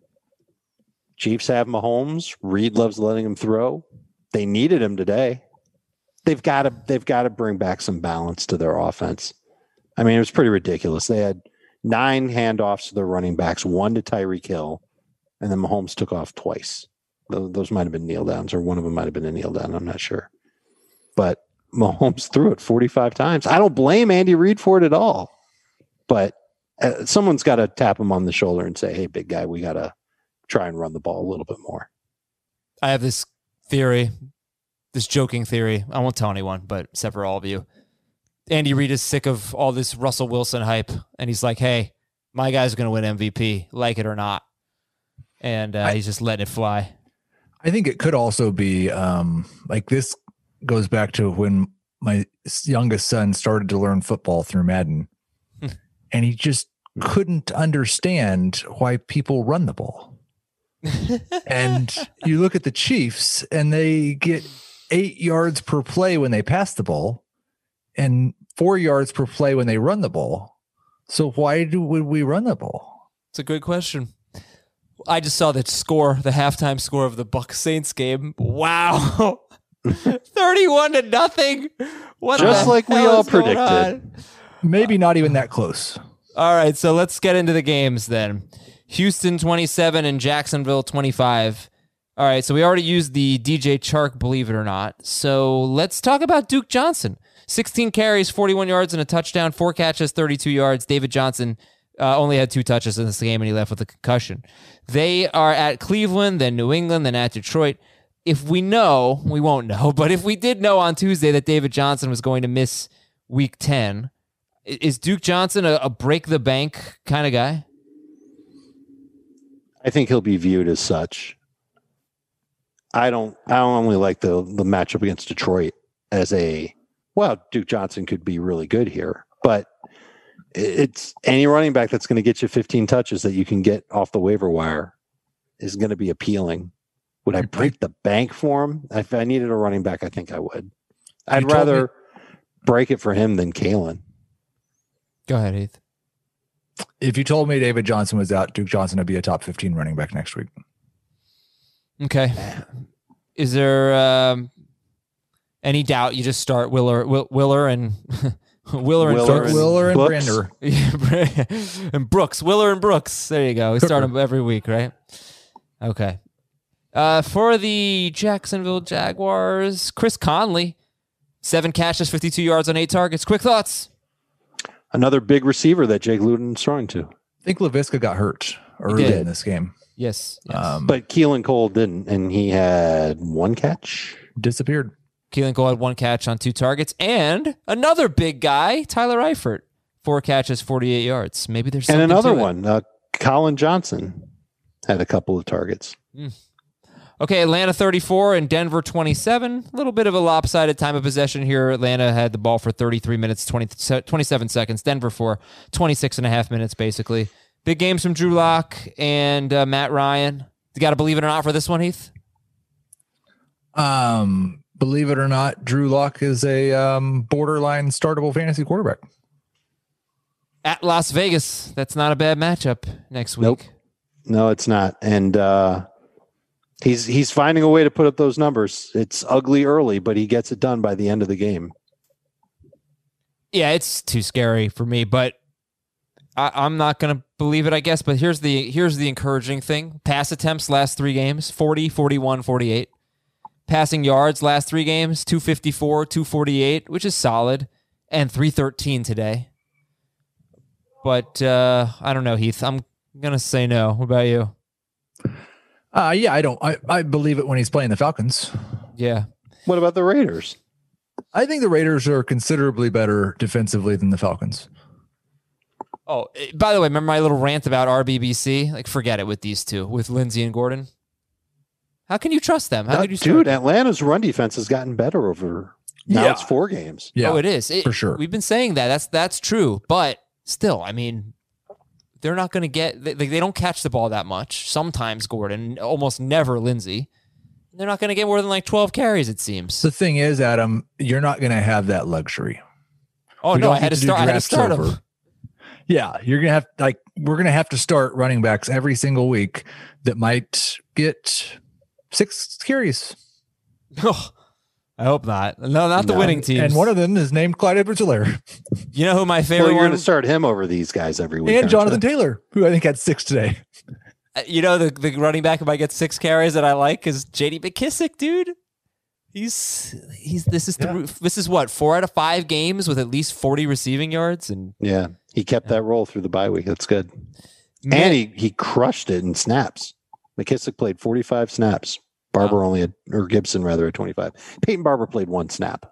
S5: Chiefs have Mahomes. Reed loves letting him throw. They needed him today. They've got to. They've got to bring back some balance to their offense. I mean, it was pretty ridiculous. They had nine handoffs to their running backs, one to Tyreek Hill, and then Mahomes took off twice. Those, those might have been kneel downs, or one of them might have been a kneel down. I'm not sure. But Mahomes threw it forty-five times. I don't blame Andy Reid for it at all. But uh, someone's got to tap him on the shoulder and say, hey, big guy, we got to try and run the ball a little bit more.
S4: I have this theory, this joking theory. I won't tell anyone, but except for all of you. Andy Reid is sick of all this Russell Wilson hype, and he's like, hey, my guy's going to win M V P, like it or not. And uh,
S6: I,
S4: he's just letting it fly.
S6: I think it could also be um, like this goes back to when my youngest son started to learn football through Madden, and he just couldn't understand why people run the ball. And you look at the Chiefs, and they get eight yards per play when they pass the ball, and four yards per play when they run the ball. So why do would we run the ball?
S4: It's a good question. I just saw the score, the halftime score of the Bucs Saints game. Wow. thirty-one to nothing. What
S5: Just
S4: the
S5: like we
S4: hell
S5: all
S4: is going
S5: predicted.
S4: on?
S6: Maybe not even that close.
S4: All right, so let's get into the games then. Houston twenty-seven and Jacksonville twenty-five. All right, so we already used the D J Chark, believe it or not. So let's talk about Duke Johnson. sixteen carries, forty-one yards and a touchdown, four catches, thirty-two yards. David Johnson uh, only had two touches in this game, and he left with a concussion. They are at Cleveland, then New England, then at Detroit. If we know, we won't know, but if we did know on Tuesday that David Johnson was going to miss week ten, is Duke Johnson a, a break-the-bank kind of guy?
S5: I think he'll be viewed as such. I don't. I don't only like the the matchup against Detroit as a well. Duke Johnson could be really good here, but it's any running back that's going to get you fifteen touches that you can get off the waiver wire is going to be appealing. Would I break the bank for him? If I needed a running back, I think I would. I'd
S6: told
S5: rather
S6: me-
S5: break it for him than Kalen.
S4: Go ahead, Heath.
S6: If you told me David Johnson was out, Duke Johnson would be a top fifteen running back next week.
S4: Okay. Is there um, any doubt you just start Willer, Will, Willer and Willer and
S5: Willer
S4: Brooks?
S5: and
S6: Willer and
S5: Brooks.
S6: Brander.
S4: Yeah, and Brooks, Willer and Brooks. There you go. We start them every week, right? Okay. Uh, for the Jacksonville Jaguars, Chris Conley, seven catches, fifty-two yards on eight targets. Quick thoughts.
S5: Another big receiver that Jake Luton's throwing to.
S6: I think LaVisca got hurt early
S4: did.
S6: in this game.
S4: Yes. yes.
S6: Um,
S5: But Keelan Cole didn't, and he had one catch.
S6: disappeared.
S4: Keelan Cole had one catch on two targets, and another big guy, Tyler Eifert, four catches, forty-eight yards. Maybe there's something
S5: And another
S4: to it.
S5: one, uh, Colin Johnson, had a couple of targets.
S4: Okay, Atlanta thirty-four and Denver twenty-seven. A little bit of a lopsided time of possession here. Atlanta had the ball for thirty-three minutes, twenty, twenty-seven seconds. Denver for twenty-six and a half minutes, basically. Big games from Drew Lock and uh, Matt Ryan. You got to believe it or not for this one, Heath?
S6: Um, believe it or not, Drew Lock is a um, borderline startable fantasy quarterback.
S4: At Las Vegas. That's not a bad matchup next week.
S5: Nope. No, it's not. And uh, he's he's finding a way to put up those numbers. It's ugly early, but he gets it done by the end of the game.
S4: Yeah, it's too scary for me, but I, I'm not going to believe it, I guess. But here's the here's the encouraging thing. Pass attempts last three games, forty, forty-one, forty-eight. Passing yards last three games, two fifty-four, two forty-eight, which is solid, and three thirteen today. But uh, I don't know, Heath. I'm going to say no. What about you?
S6: Uh, yeah, I don't. I, I believe it when he's playing the Falcons.
S4: Yeah.
S5: What about the Raiders?
S6: I think the Raiders are considerably better defensively than the Falcons.
S4: Oh, by the way, remember my little rant about R B B C? Like, forget it with these two, with Lindsey and Gordon. How can you trust them? How
S5: Uh,
S4: could you
S5: dude,
S4: start?
S5: Atlanta's run defense has gotten better over now.
S6: Yeah.
S5: It's four games.
S6: Yeah,
S4: Oh, it is. It,
S6: for sure.
S4: We've been saying that. That's that's true. But still, I mean, they're not going to get, they, they don't catch the ball that much. Sometimes Gordon, almost never Lindsey. They're not going to get more than like twelve carries, it seems.
S6: The thing is, Adam, you're not going to have that luxury.
S4: Oh,
S6: We
S4: no,
S6: don't
S4: I had to
S6: need to do
S4: start, I had to
S6: drafts
S4: start
S6: over.
S4: them.
S6: Yeah, you're going to have, like, we're going to have to start running backs every single week that might get six carries.
S4: Oh, I hope not. No, not the
S5: No.
S4: winning teams.
S6: And one of them is named Clyde Edwards-Helaire.
S4: You know who my
S5: Well,
S4: favorite
S5: you're
S4: one
S5: going to start him over these guys every week.
S6: And
S5: aren't
S6: Jonathan
S5: you?
S6: Taylor, who I think had six today.
S4: You know, the, the running back who might get six carries that I like is J D McKissick, dude. He's he's this is
S6: Yeah.
S4: the, this is what, four out of five games with at least forty receiving yards, and
S5: Yeah, he kept that role through the bye week. That's good.
S4: man,
S5: And he, he crushed it in snaps. McKissick played forty-five snaps. Barber
S4: Wow.
S5: only had, or Gibson rather, at twenty-five. Peyton Barber played one snap.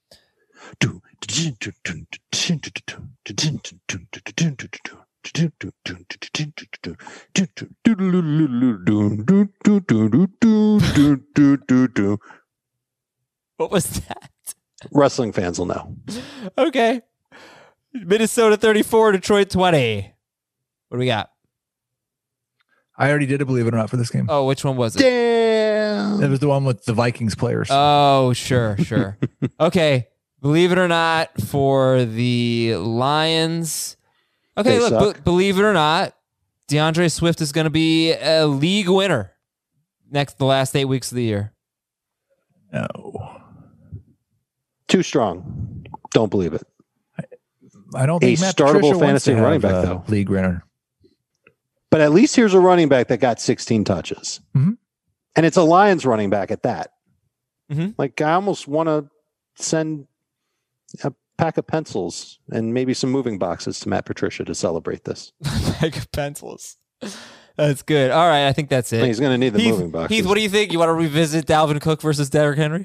S4: what was that?
S5: Wrestling fans will know.
S4: Okay, Minnesota thirty-four, Detroit twenty. What do we got?
S6: I already did a believe it or not for this game.
S4: Oh, which one was it?
S5: Damn.
S6: It was the one with the Vikings players.
S4: Oh, sure, sure. Okay, believe it or not, for the Lions. Okay,
S5: They
S4: look,
S5: suck.
S4: be- believe it or not, DeAndre Swift is going to be a league winner next the last eight weeks of the year.
S6: No,
S5: Too strong. Don't believe it.
S6: I don't
S5: A
S6: think Matt
S5: startable
S6: Patricia wants
S5: fantasy
S6: to have
S5: running back,
S6: a
S5: though.
S6: league winner.
S5: But at least here's a running back that got sixteen touches.
S6: Mhm.
S5: And it's a Lions running back at that.
S4: Mhm.
S5: Like, I almost want to send a pack of pencils and maybe some moving boxes to Matt Patricia to celebrate this.
S4: Bag of pencils. That's good. All right, I think that's it.
S5: He's going to need the
S4: Heath,
S5: moving boxes.
S4: Heath, what do you think? You want to revisit Dalvin Cook versus Derrick Henry?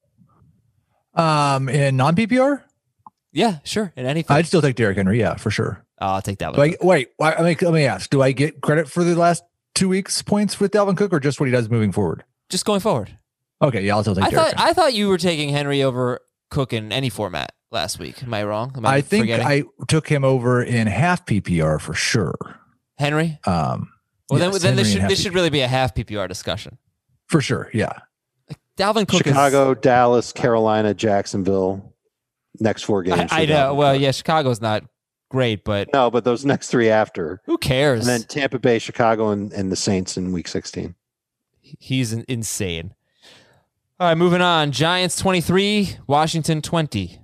S6: Um, in non P P R,
S4: Yeah, sure. In anything.
S6: I'd still take Derrick Henry. Yeah, for sure.
S4: oh, I'll take Dalvin
S6: Do I,
S4: Cook.
S6: wait, why- I mean, let me ask: do I get credit for the last two weeks points with Dalvin Cook, or just what he does moving forward?
S4: Just going forward.
S6: Okay, yeah, I'll still take
S4: I
S6: Derrick
S4: thought
S6: Henry.
S4: I thought you were taking Henry over Cook in any format last week. Am I wrong? Am I,
S6: I think
S4: forgetting?
S6: I took him over in half P P R for sure.
S4: Henry.
S6: Um,
S4: Well,
S6: yes,
S4: then, then this
S6: Henry in
S4: should
S6: half
S4: this
S6: P P R.
S4: should really be a half P P R discussion.
S6: for sure. Yeah,
S4: Dalvin Cook
S5: Chicago, Dallas, Carolina, Jacksonville. Next four
S4: is.
S5: games.
S4: I, I
S5: for
S4: know.
S5: Dalvin
S4: Well,
S5: Cook.
S4: yeah, Chicago's not great, but
S5: No, but those next three after.
S4: who cares?
S5: And then Tampa Bay, Chicago, and, and the Saints in week sixteen.
S4: He's in- insane. All right, moving on. Giants twenty-three, Washington twenty.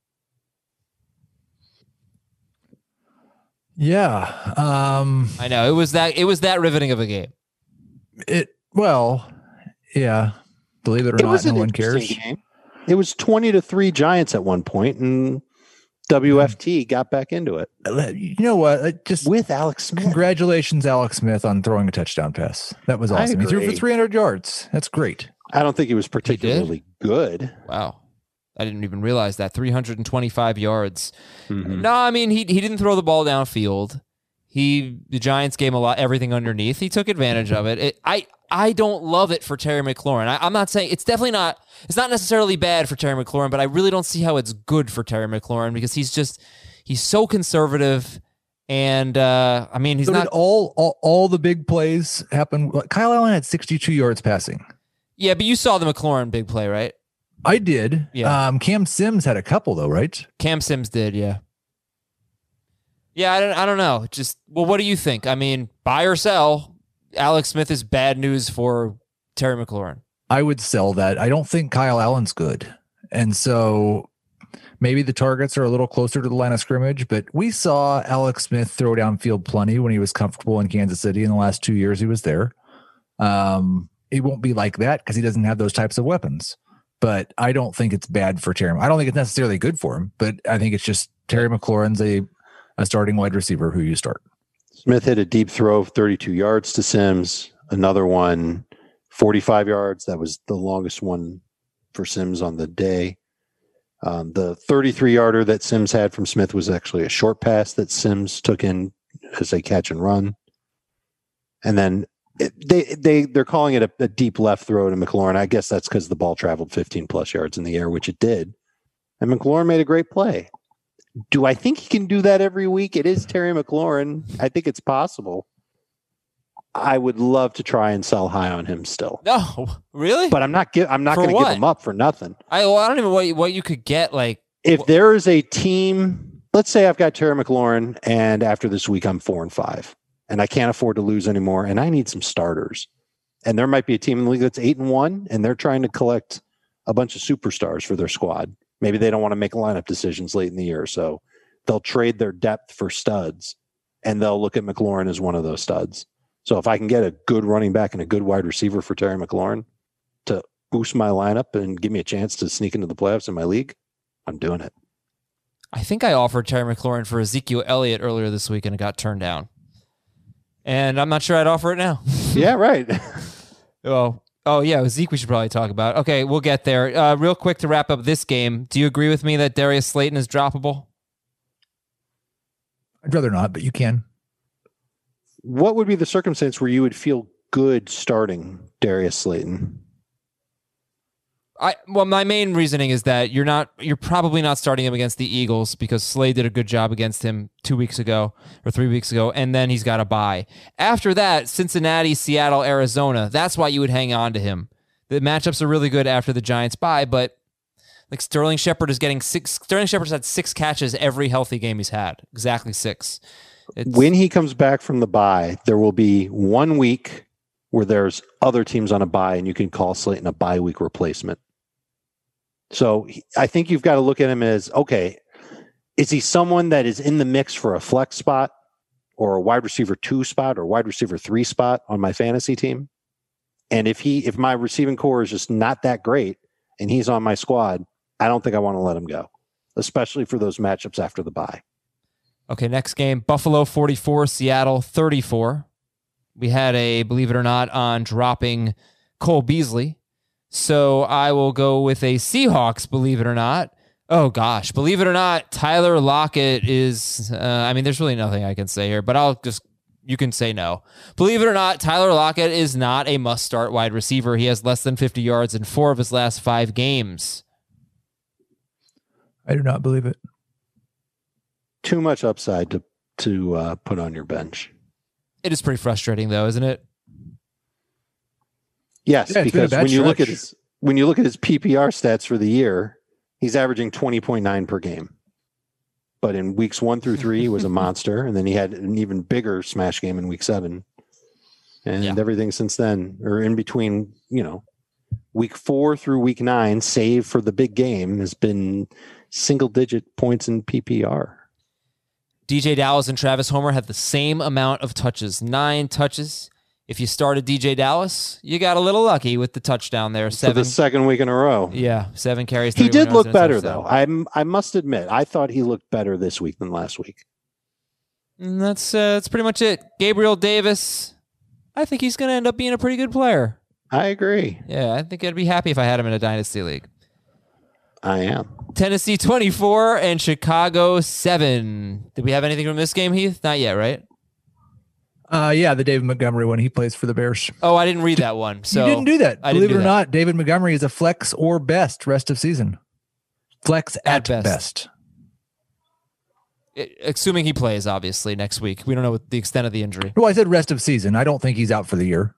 S6: yeah. Um,
S4: I know it was that it was that riveting of a game.
S6: it well, yeah. Believe it or
S5: It
S6: not,
S5: was
S6: no
S5: an
S6: one
S5: interesting
S6: cares.
S5: game. It was twenty to three Giants at one point, and W F T got back into it
S6: You know what? Uh, Just
S5: with Alex Smith.
S6: congratulations, Alex Smith, on throwing a touchdown pass. That was
S5: I
S6: awesome. He threw for
S5: agree.
S6: three hundred yards. That's great.
S5: I don't think he was particularly good.
S4: Wow. I didn't even realize that. three hundred twenty-five yards.
S5: Mhm.
S4: No, I mean, he he didn't throw the ball downfield. He the Giants gave him a lot everything underneath. He took advantage of it. it I I don't love it for Terry McLaurin. I, I'm not saying it's definitely not. It's not necessarily bad for Terry McLaurin, but I really don't see how it's good for Terry McLaurin because he's just he's so conservative. And uh, I mean, he's
S6: so
S4: not
S6: did all, all all the big plays happen. Kyle Allen had sixty-two yards passing.
S4: Yeah, but you saw the McLaurin big play, right?
S6: I did.
S4: Yeah.
S6: Um, Cam Sims had a couple though, right?
S4: Cam Sims did. Yeah. Yeah, I don't. I don't know. Just well, what do you think? I mean, buy or sell? Alex Smith is bad news for Terry McLaurin.
S6: I would sell that. I don't think Kyle Allen's good, and so maybe the targets are a little closer to the line of scrimmage. But we saw Alex Smith throw downfield plenty when he was comfortable in Kansas City in the last two years he was there. Um, it won't be like that because he doesn't have those types of weapons. But I don't think it's bad for Terry. I don't think it's necessarily good for him, but I think it's just Terry McLaurin's a a starting wide receiver who you start.
S5: Smith hit a deep throw of thirty-two yards to Sims. Another one, forty-five yards. That was the longest one for Sims on the day. Um, the thirty-three yarder that Sims had from Smith was actually a short pass that Sims took in as a catch and run. And then it, they, they, they're calling it a, a deep left throw to McLaurin. I guess that's because the ball traveled fifteen plus yards in the air, which it did. And McLaurin made a great play. Do I think he can do that every week? It is Terry McLaurin. I think it's possible. I would love to try and sell high on him still.
S4: No, really?
S5: But I'm not. Gi- I'm not going to give him up for nothing.
S4: I well, I don't even know what what you could get. Like
S5: if
S4: wh-
S5: there is a team, let's say I've got Terry McLaurin, and after this week I'm four and five, and I can't afford to lose anymore, and I need some starters. And there might be a team in the league that's eight and one, and they're trying to collect a bunch of superstars for their squad. Maybe they don't want to make lineup decisions late in the year, so they'll trade their depth for studs, and they'll look at McLaurin as one of those studs. So if I can get a good running back and a good wide receiver for Terry McLaurin to boost my lineup and give me a chance to sneak into the playoffs in my league, I'm doing it.
S4: I think I offered Terry McLaurin for Ezekiel Elliott earlier this week, and it got turned down. And I'm not sure I'd offer it now.
S5: Yeah, right.
S4: Oh. Oh, yeah, Zeke we should probably talk about. Okay, we'll get there. Uh, real quick to wrap up this game, do you agree with me that Darius Slayton is droppable?
S6: I'd rather not, but you can.
S5: What would be the circumstance where you would feel good starting Darius Slayton?
S4: I well, my main reasoning is that you're not, you're probably not starting him against the Eagles because Slay did a good job against him two weeks ago or three weeks ago, and then he's got a bye. After that, Cincinnati, Seattle, Arizona. That's why you would hang on to him. The matchups are really good after the Giants' bye, but like Sterling Shepard is getting six. Sterling Shepard's had six catches every healthy game he's had, exactly six. It's,
S5: when he comes back from the bye, there will be one week where there's other teams on a bye, and you can call Slayton a bye week replacement. So I think you've got to look at him as, okay, is he someone that is in the mix for a flex spot or a wide receiver two spot or wide receiver three spot on my fantasy team? And if he, if my receiving core is just not that great and he's on my squad, I don't think I want to let him go, especially for those matchups after the bye.
S4: Okay, next game, Buffalo forty-four, Seattle thirty-four. We had a, believe it or not, on dropping Cole Beasley. So I will go with a Seahawks, believe it or not. Oh, gosh. Believe it or not, Tyler Lockett is, uh, I mean, there's really nothing I can say here, but I'll just, you can say no. Believe it or not, Tyler Lockett is not a must-start wide receiver. He has less than fifty yards in four of his last five games.
S6: I do not believe it.
S5: Too much upside to, to uh, put on your bench.
S4: It is pretty frustrating, though, isn't it?
S5: Yes,
S6: yeah,
S5: because when you
S6: stretch.
S5: look at his when you look at his P P R stats for the year, he's averaging twenty point nine per game. But in weeks one through three, he was a monster, and then he had an even bigger smash game in week seven. And
S4: Yeah.
S5: everything since then, or in between, you know, week four through week nine, save for the big game, has been single digit points in P P R.
S4: D J Dallas and Travis Homer had the same amount of touches, nine touches. If you started D J Dallas, you got a little lucky with the touchdown there. Seven,
S5: For the second week in a row.
S4: yeah, seven carries.
S5: He
S4: thirty-one
S5: did look
S4: yards and a
S5: better,
S4: touchdown.
S5: though. I'm, I must admit, I thought he looked better this week than last week.
S4: And that's uh, that's pretty much it. Gabriel Davis, I think he's going to end up being a pretty good player.
S5: I agree.
S4: Yeah, I think I'd be happy if I had him in a dynasty league.
S5: I am.
S4: Tennessee twenty-four and Chicago seven. Did we have anything from this game, Heath? Not yet, right?
S6: Uh, yeah, the David Montgomery one. He plays for the Bears.
S4: Oh, I didn't read that one. So
S6: you didn't do that.
S4: I
S6: Believe it
S4: do
S6: or
S4: that.
S6: not, David Montgomery is a flex or best rest of season. Flex at,
S4: At best.
S6: best.
S4: It- assuming he plays, obviously, next week. We don't know what the extent of the injury.
S6: Well, I said rest of season. I don't think he's out for the year.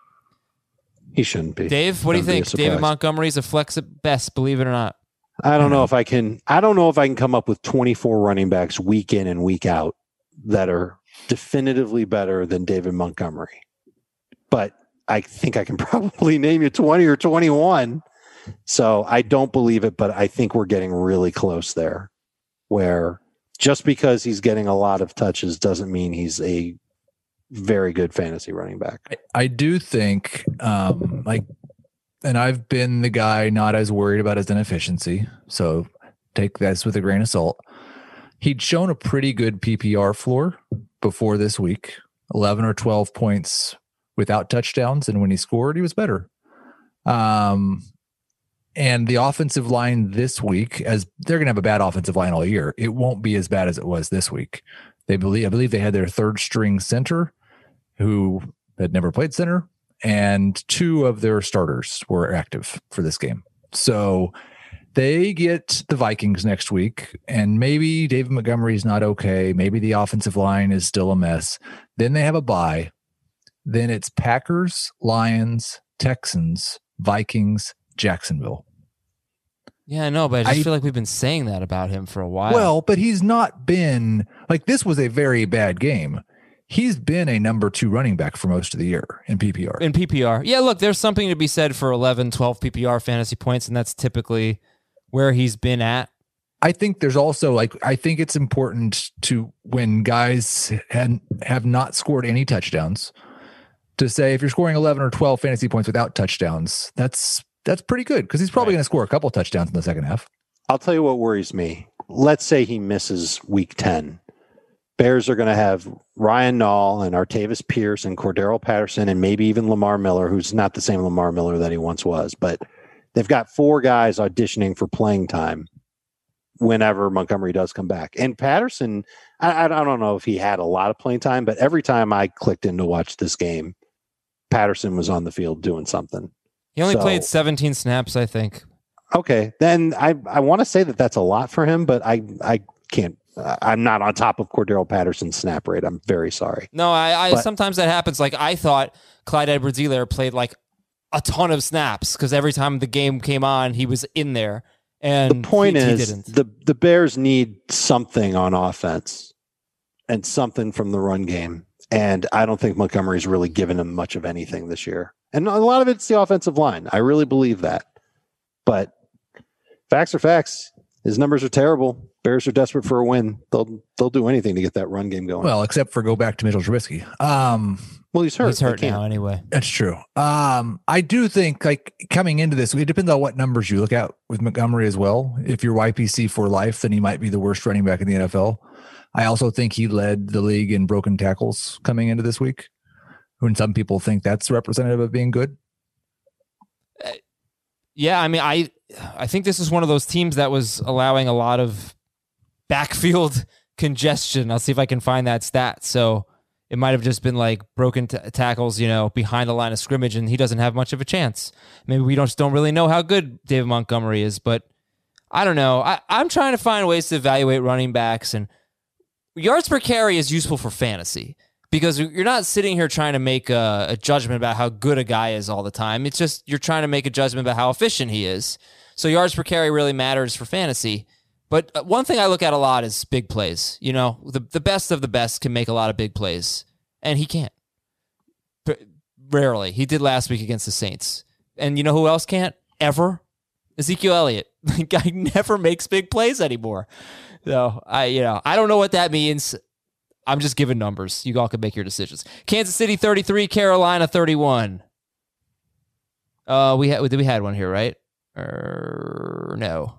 S5: He shouldn't be.
S4: Dave, what do you
S5: Wouldn't be a
S4: think? David
S5: surprise.
S4: Montgomery's a flex at best, believe it or not.
S5: I don't know if I can. I don't know if I can come up with twenty-four running backs week in and week out that are definitively better than David Montgomery. But I think I can probably name you twenty or twenty-one. So I don't believe it, but I think we're getting really close there. Where just because he's getting a lot of touches doesn't mean he's a very good fantasy running back.
S6: I, I do think, um, like, and I've been the guy not as worried about his inefficiency. So take this with a grain of salt. He'd shown a pretty good P P R floor before this week, eleven or twelve points without touchdowns. And when he scored, he was better. Um, and the offensive line this week, as they're going to have a bad offensive line all year, it won't be as bad as it was this week. They believe, I believe they had their third string center who had never played center, and two of their starters were active for this game. So they get the Vikings next week, and maybe David Montgomery's not okay. Maybe the offensive line is still a mess. Then they have a bye. Then it's Packers, Lions, Texans, Vikings, Jacksonville.
S4: Yeah, I know, but I just
S6: I-
S4: feel like we've been saying that about him for a while.
S6: Well, but he's not been like, this was a very bad game. He's been a number two running back for most of the year in P P R.
S4: in P P R. Yeah, look, there's something to be said for eleven, twelve P P R fantasy points, and that's typically where he's been at.
S6: I think there's also like, I think it's important to, when guys had, have not scored any touchdowns, to say if you're scoring eleven or twelve fantasy points without touchdowns, that's that's pretty good, because he's probably
S4: Right.
S6: going to score a couple touchdowns in the second half.
S5: I'll tell you what worries me. Let's say he misses week ten. Bears are going to have Ryan Nall and Artavis Pierce and Cordero Patterson and maybe even Lamar Miller, who's not the same Lamar Miller that he once was, but they've got four guys auditioning for playing time whenever Montgomery does come back. And Patterson, I, I don't know if he had a lot of playing time, but every time I clicked in to watch this game, Patterson was on the field doing something.
S4: He only
S5: So-
S4: played seventeen snaps, I think.
S5: Okay, then I I want to say that that's a lot for him, but I I can't. Uh, I'm not on top of Cordero Patterson's snap rate. I'm very sorry.
S4: No, I, I
S5: But-
S4: sometimes that happens. Like I thought Clyde Edwards-Helaire played like a ton of snaps because every time the game came on, he was in there. And
S5: The point
S4: he, he
S5: is,
S4: didn't.
S5: the the Bears need something on offense and something from the run game, and I don't think Montgomery's really given them much of anything this year. And a lot of it's the offensive line. I really believe that. But facts are facts. His numbers are terrible. Bears are desperate for a win. They'll they'll do anything to get that run game going.
S6: Well, except for go back to Mitchell Trubisky. Um,
S5: well he's hurt.
S4: He's hurt
S5: They can't.
S4: now anyway.
S6: That's true. Um, I do think like coming into this, it depends on what numbers you look at with Montgomery as well. If you're Y P C for life, then he might be the worst running back in the N F L. I also think he led the league in broken tackles coming into this week, when some people think that's representative of being good.
S4: Yeah, I mean, I I think this is one of those teams that was allowing a lot of backfield congestion. I'll see if I can find that stat. So it might have just been like broken t- tackles, you know, behind the line of scrimmage, and he doesn't have much of a chance. Maybe we don't, just don't really know how good David Montgomery is, but I don't know. I, I'm trying to find ways to evaluate running backs, and yards per carry is useful for fantasy because you're not sitting here trying to make a, a judgment about how good a guy is all the time. It's just you're trying to make a judgment about how efficient he is. So yards per carry really matters for fantasy. But one thing I look at a lot is big plays. You know, the, the best of the best can make a lot of big plays, and he can't. But rarely. He did last week against the Saints. And you know who else can't? Ever? Ezekiel Elliott. The guy never makes big plays anymore. So I, you know, I don't know what that means. I'm just giving numbers. You all can make your decisions. Kansas City thirty-three, Carolina thirty-one. Uh, we had we had one here, right? Or no?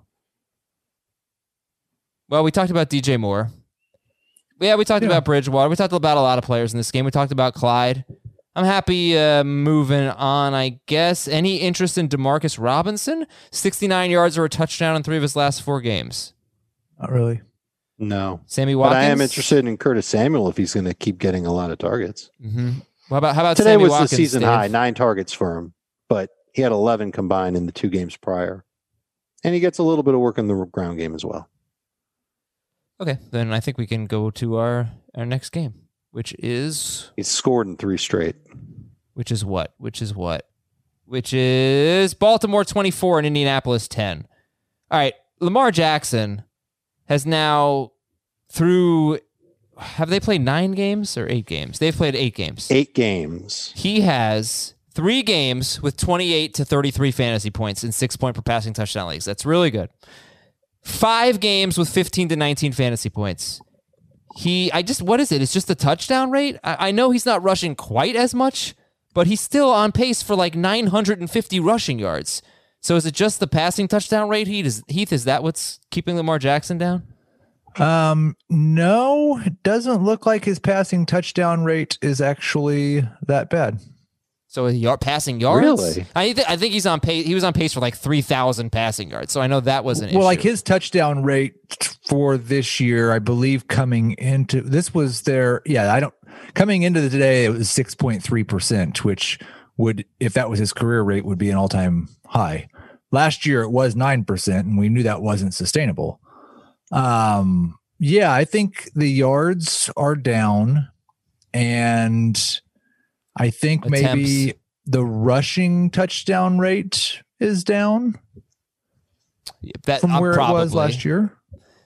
S4: Well, we talked about D J Moore. Yeah, we talked
S6: Yeah.
S4: about Bridgewater. We talked about a lot of players in this game. We talked about Clyde. I'm happy uh, moving on, I guess. Any interest in Demarcus Robinson? sixty-nine yards or a touchdown in three of his last four games.
S6: Not really.
S5: No.
S4: Sammy Watkins.
S5: But I am interested in Curtis Samuel if he's going to keep getting a lot of targets.
S4: Mm-hmm. How about how about
S5: Today
S4: Sammy
S5: was
S4: Watkins,
S5: the season
S4: Dave?
S5: high, nine targets for him, but he had eleven combined in the two games prior. And he gets a little bit of work in the ground game as well.
S4: Okay, then I think we can go to our, our next game, which is
S5: He's scored in three straight.
S4: which is what? Which is what? Which is Baltimore twenty-four and Indianapolis ten. All right, Lamar Jackson has now through have they played nine games or eight games? They've played eight games.
S5: Eight games.
S4: He has three games with twenty-eight to thirty-three fantasy points in six point per passing touchdown leagues. That's really good. Five games with fifteen to nineteen fantasy points. He, I just, what is it? It's just the touchdown rate? I, I know he's not rushing quite as much, but he's still on pace for like nine hundred fifty rushing yards. So is it just the passing touchdown rate, Heath? Is, Heath, is that what's keeping Lamar Jackson down?
S6: Um, no, it doesn't look like his passing touchdown rate is actually that bad.
S4: So yard, passing yards?
S5: Really?
S4: I, th- I think he's on pace. He was on pace for like three thousand passing yards. So I know that was an issue.
S6: Well, like his touchdown rate for this year, I believe coming into this was their, yeah, I don't, coming into the today, it was six point three percent, which would, if that was his career rate, would be an all time high. Last year it was nine percent, and we knew that wasn't sustainable. Um, yeah, I think the yards are down, and I think
S4: Attempts.
S6: maybe the rushing touchdown rate is down
S4: that,
S6: from
S4: uh,
S6: where
S4: probably.
S6: it was last year.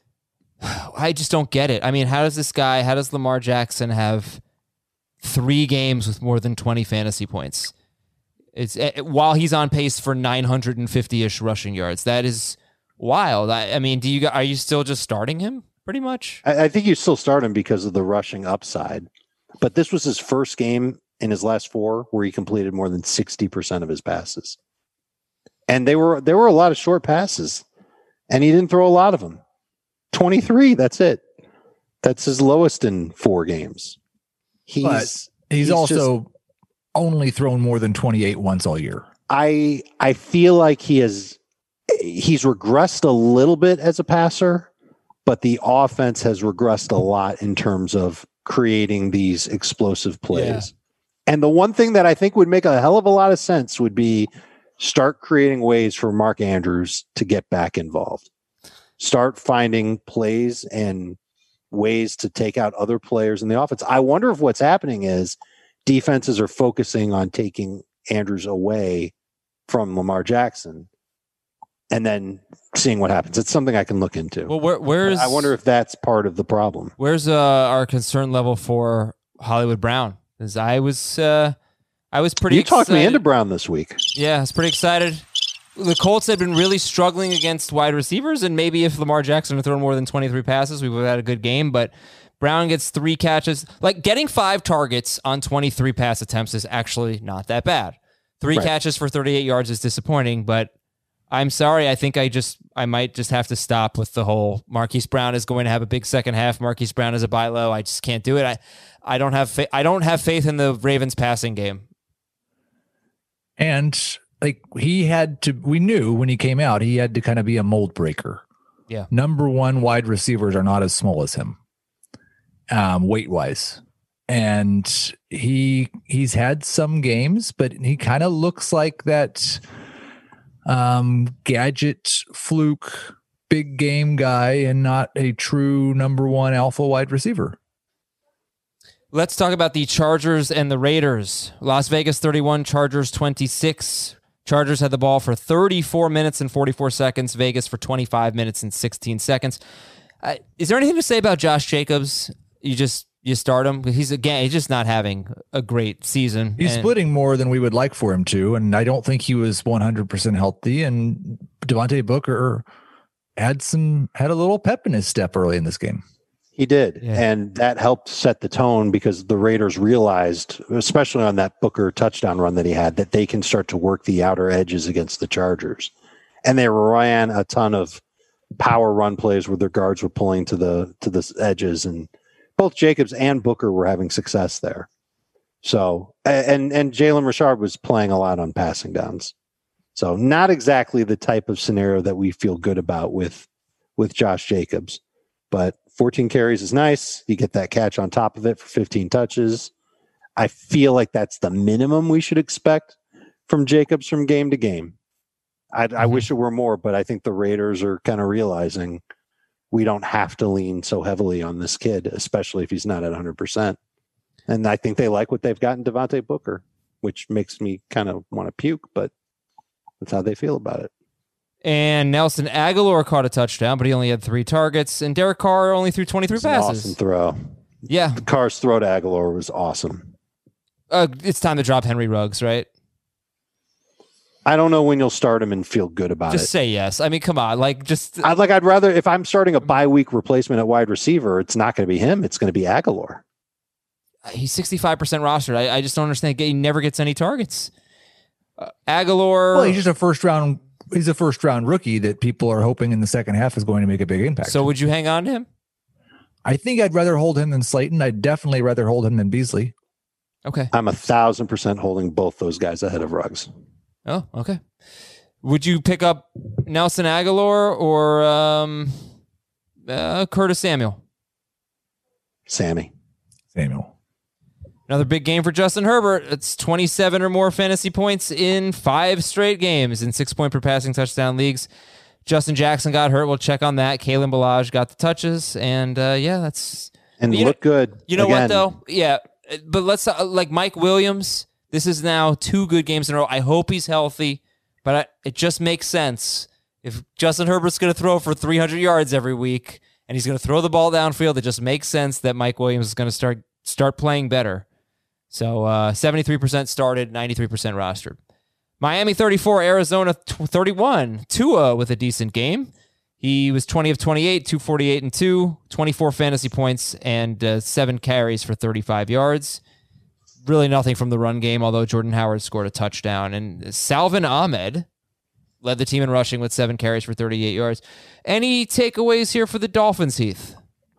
S4: I just don't get it. I mean, how does this guy, how does Lamar Jackson have three games with more than twenty fantasy points? It's uh, while he's on pace for nine hundred fifty-ish rushing yards. That is wild. I, I mean, do you are you still just starting him pretty much?
S5: I, I think you still start him because of the rushing upside. But this was his first game in his last four where he completed more than sixty percent of his passes. And they were there were a lot of short passes, and he didn't throw a lot of them. twenty-three, that's it. That's his lowest in four games. He's
S6: But he's,
S5: he's
S6: also
S5: just,
S6: only thrown more than twenty-eight once all year.
S5: I I feel like he has he's regressed a little bit as a passer, but the offense has regressed a lot in terms of creating these explosive plays.
S4: Yeah.
S5: And the one thing that I think would make a hell of a lot of sense would be start creating ways for Mark Andrews to get back involved. Start finding plays and ways to take out other players in the offense. I wonder if what's happening is defenses are focusing on taking Andrews away from Lamar Jackson and then seeing what happens. It's something I can look into.
S4: Well, where, where's
S5: I wonder if that's part of the problem.
S4: Where's uh, our concern level for Hollywood Brown? Because I was, uh, I was pretty.
S5: You talked
S4: excited.
S5: me into Brown this week.
S4: Yeah, I was pretty excited. The Colts had been really struggling against wide receivers, and maybe if Lamar Jackson had thrown more than twenty-three passes, we would have had a good game. But Brown gets three catches. Like, getting five targets on twenty-three pass attempts is actually not that bad. Three
S5: Right.
S4: catches for thirty-eight yards is disappointing, but I'm sorry. I think I just I might just have to stop with the whole Marquise Brown is going to have a big second half. Marquise Brown is a buy low. I just can't do it. I I don't have fa- I don't have faith in the Ravens passing game.
S6: And like he had to, we knew when he came out, he had to kind of be a mold breaker.
S4: Yeah.
S6: Number one wide receivers are not as small as him, um, weight wise. And he, he's had some games, but he kind of looks like that um, gadget fluke, big game guy and not a true number one alpha wide receiver.
S4: Let's talk about the Chargers and the Raiders. Las Vegas thirty-one, Chargers twenty-six. Chargers had the ball for thirty-four minutes and forty-four seconds. Vegas for twenty-five minutes and sixteen seconds. Uh, is there anything to say about Josh Jacobs? You just you start him. He's again he's just not having a great season.
S6: He's
S4: And
S6: splitting more than we would like for him to, and I don't think he was one hundred percent healthy. And Devontae Booker had some had a little pep in his step early in this game.
S5: He did.
S4: Yeah.
S5: And that helped set the tone because the Raiders realized, especially on that Booker touchdown run that he had, that they can start to work the outer edges against the Chargers. And they ran a ton of power run plays where their guards were pulling to the to the edges, and both Jacobs and Booker were having success there. So and and Jalen Richard was playing a lot on passing downs. So not exactly the type of scenario that we feel good about with with Josh Jacobs. But fourteen carries is nice. You get that catch on top of it for fifteen touches. I feel like that's the minimum we should expect from Jacobs from game to game. I, mm-hmm. I wish it were more, but I think the Raiders are kind of realizing we don't have to lean so heavily on this kid, especially if he's not at one hundred percent. And I think they like what they've got in Devontae Booker, which makes me kind of want to puke, but that's how they feel about it.
S4: And Nelson Aguilar caught a touchdown, but he only had three targets. And Derek Carr only threw twenty-three
S5: It's an
S4: passes.
S5: Awesome throw.
S4: Yeah.
S5: Carr's throw to Aguilar was awesome.
S4: Uh, it's time to drop Henry Ruggs, right?
S5: I don't know when you'll start him and feel good about
S4: just
S5: it.
S4: Just say yes. I mean, come on. Like, just.
S5: I'd like, I'd rather, if I'm starting a bye week replacement at wide receiver, it's not going to be him. It's going to be Aguilar.
S4: He's sixty-five percent rostered. I, I just don't understand. He never gets any targets. Uh, Aguilar.
S6: Well, he's just a first round. He's a first round rookie that people are hoping in the second half is going to make a big impact.
S4: So would you hang on to him?
S6: I think I'd rather hold him than Slayton. I'd definitely rather hold him than Beasley.
S4: Okay.
S5: I'm a thousand percent holding both those guys ahead of Ruggs.
S4: Oh, okay. Would you pick up Nelson Aguilar or um, uh, Curtis Samuel?
S5: Sammy.
S6: Samuel.
S4: Another big game for Justin Herbert. It's twenty-seven or more fantasy points in five straight games in six-point per passing touchdown leagues. Justin Jackson got hurt. We'll check on that. Kalen Ballage got the touches. And, uh, yeah, that's...
S5: And
S4: you
S5: look
S4: know,
S5: good.
S4: You know
S5: again.
S4: what, though? Yeah, but let's... Uh, like Mike Williams, this is now two good games in a row. I hope he's healthy, but I, it just makes sense. If Justin Herbert's going to throw for three hundred yards every week, and he's going to throw the ball downfield, it just makes sense that Mike Williams is going to start start playing better. So uh, seventy-three percent started, ninety-three percent rostered. Miami thirty-four, Arizona thirty-one. Tua with a decent game. He was twenty of twenty-eight, two forty-eight and two, twenty-four fantasy points, and uh, seven carries for thirty-five yards. Really nothing from the run game, although Jordan Howard scored a touchdown. And Salvin Ahmed led the team in rushing with seven carries for thirty-eight yards. Any takeaways here for the Dolphins, Heath?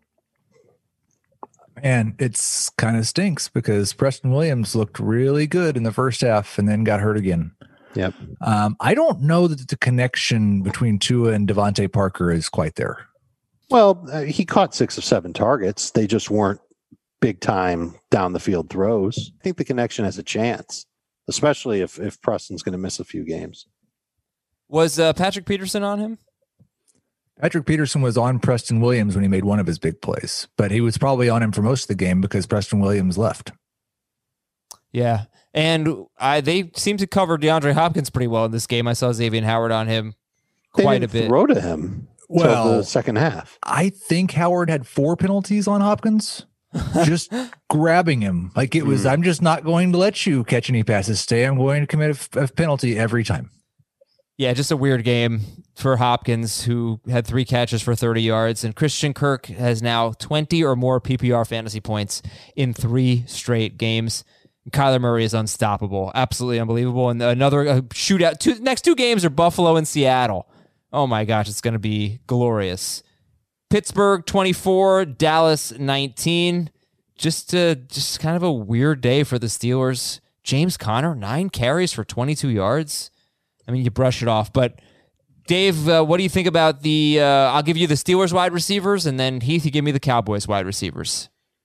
S6: And it's kind of stinks because Preston Williams looked really good in the first half and then got hurt again.
S5: Yep.
S6: Um, I don't know that the connection between Tua and Devontae Parker is quite there.
S5: Well, uh, he caught six of seven targets. They just weren't big time down the field throws. I think the connection has a chance, especially if, if Preston's going to miss a few games.
S4: Was uh, Patrick Peterson on him?
S6: Patrick Peterson was on Preston Williams when he made one of his big plays, but he was probably on him for most of the game because Preston Williams left.
S4: Yeah. And I they seem to cover DeAndre Hopkins pretty well in this game. I saw Xavier Howard on him quite
S5: they
S4: a bit.
S5: Throw to him
S6: well,
S5: the second half.
S6: I think Howard had four penalties on Hopkins. Just grabbing him. Like it was, mm. I'm just not going to let you catch any passes. Stay. I'm going to commit a, a penalty every time.
S4: Yeah, just a weird game for Hopkins, who had three catches for thirty yards. And Christian Kirk has now twenty or more P P R fantasy points in three straight games. And Kyler Murray is unstoppable. Absolutely unbelievable. And another uh, shootout. Two, next two games are Buffalo and Seattle. Oh my gosh, it's going to be glorious. Pittsburgh twenty-four, Dallas nineteen. Just, uh, just kind of a weird day for the Steelers. James Conner, nine carries for twenty-two yards. I mean, you brush it off, but Dave, uh, what do you think about the, uh, I'll give you the Steelers wide receivers, and then Heath, you give me the Cowboys wide receivers.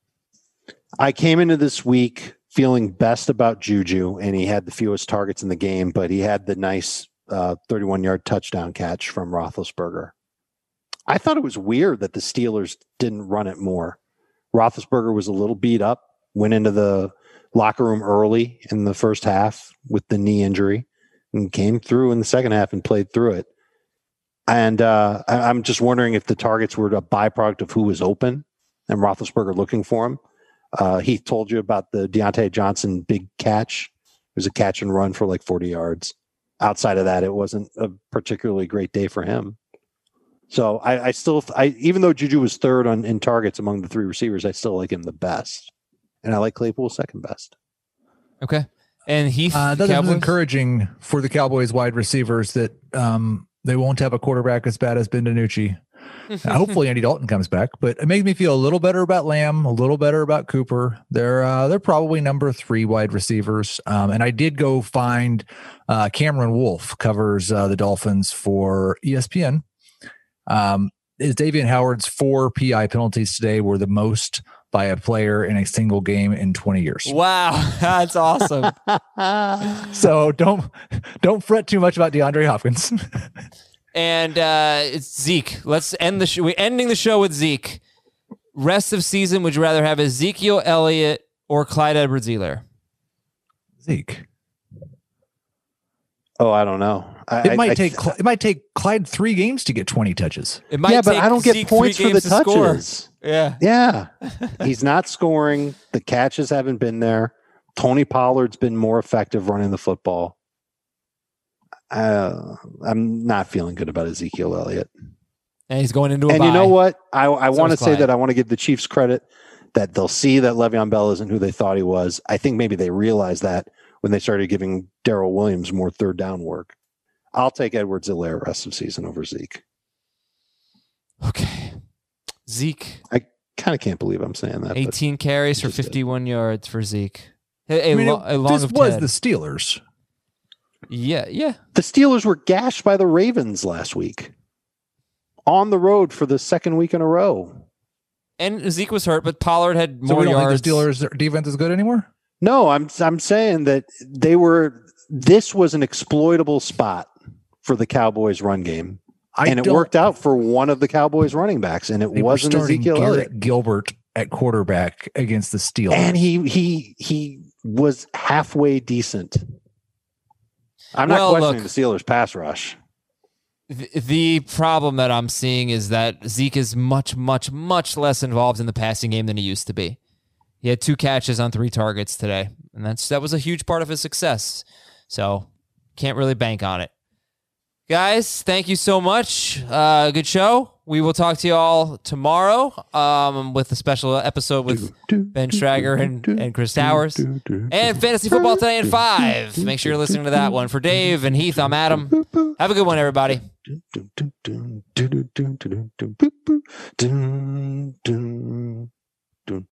S5: I came into this week feeling best about Juju, and he had the fewest targets in the game, but he had the nice uh, thirty-one-yard touchdown catch from Roethlisberger. I thought it was weird that the Steelers didn't run it more. Roethlisberger was a little beat up, went into the locker room early in the first half with the knee injury, and came through in the second half and played through it. And uh, I, I'm just wondering if the targets were a byproduct of who was open and Roethlisberger looking for him. Uh, he told you about the Deontay Johnson big catch. It was a catch and run for like forty yards. Outside of that, it wasn't a particularly great day for him. So I, I still, I even though Juju was third on in targets among the three receivers, I still like him the best, and I like Claypool second best.
S4: Okay, and Heath,
S6: uh, that is encouraging for the Cowboys wide receivers that um, they won't have a quarterback as bad as Ben DiNucci. uh, hopefully, Andy Dalton comes back, but it makes me feel a little better about Lamb, a little better about Cooper. They're uh, they're probably number three wide receivers, um, and I did go find uh, Cameron Wolfe covers uh, the Dolphins for E S P N. Um, is Davian Howard's four P I penalties today were the most by a player in a single game in twenty years.
S4: Wow, that's awesome.
S6: So don't don't fret too much about DeAndre Hopkins.
S4: And uh, it's Zeke. Let's end the show. We're ending the show with Zeke. Rest of season, would you rather have Ezekiel Elliott or Clyde Edwards-Helaire?
S6: Zeke.
S5: Oh, I don't know. I,
S6: It might
S5: I,
S6: take
S5: I,
S6: Cl- it might take Clyde three games to get twenty touches.
S4: It might
S5: yeah, but
S4: take
S5: I don't get
S4: Zeke
S5: points
S4: three
S5: for the
S4: games to score.
S5: touches.
S4: Yeah.
S5: Yeah. He's not scoring. The catches haven't been there. Tony Pollard's been more effective running the football. Uh, I'm not feeling good about Ezekiel Elliott.
S4: And he's going into a
S5: And
S4: bye.
S5: you know what? I, I
S4: So
S5: want to
S4: is
S5: say
S4: Clyde.
S5: that I want to give the Chiefs credit that they'll see that Le'Veon Bell isn't who they thought he was. I think maybe they realized that when they started giving Darrell Williams more third down work. I'll take Edwards-Helaire rest of season over Zeke.
S4: Okay. Zeke,
S5: Kind of can't believe I'm saying that. but-
S4: eighteen carries for
S5: just did.
S4: fifty-one yards for Zeke. A, a,
S6: I mean,
S4: lo-
S6: it-
S4: a long
S6: this
S4: of
S6: was
S4: Ted.
S6: the Steelers.
S4: Yeah, yeah.
S5: The Steelers were gashed by the Ravens last week on the road for the second week in a row.
S4: And Zeke was hurt, but Pollard had
S6: So
S4: more
S6: we don't
S4: yards.
S6: think the Steelers defense is good anymore?
S5: No, I'm I'm saying that they were. This was an exploitable spot for the Cowboys' run game,
S6: I
S5: and it
S6: don't-
S5: worked out for one of the Cowboys' running backs, and it
S6: They were
S5: wasn't
S6: starting
S5: Ezekiel
S6: Garrett
S5: Elliott.
S6: Gilbert at quarterback against the Steelers.
S5: And he he he was halfway decent. I'm not
S4: Well,
S5: questioning
S4: look.
S5: the Steelers' pass rush.
S4: The, the problem that I'm seeing is that Zeke is much, much, much less involved in the passing game than he used to be. He had two catches on three targets today, and that's that was a huge part of his success. So can't really bank on it. Guys, thank you so much. Uh, good show. We will talk to you all tomorrow um, with a special episode with Ben Strager and, and Chris Towers. And Fantasy Football Today at five. Make sure you're listening to that one. For Dave and Heath, I'm Adam. Have a good one, everybody.
S5: Dun, dun, dun, dun, dun, dun, dun, dun, dun, dun, dun.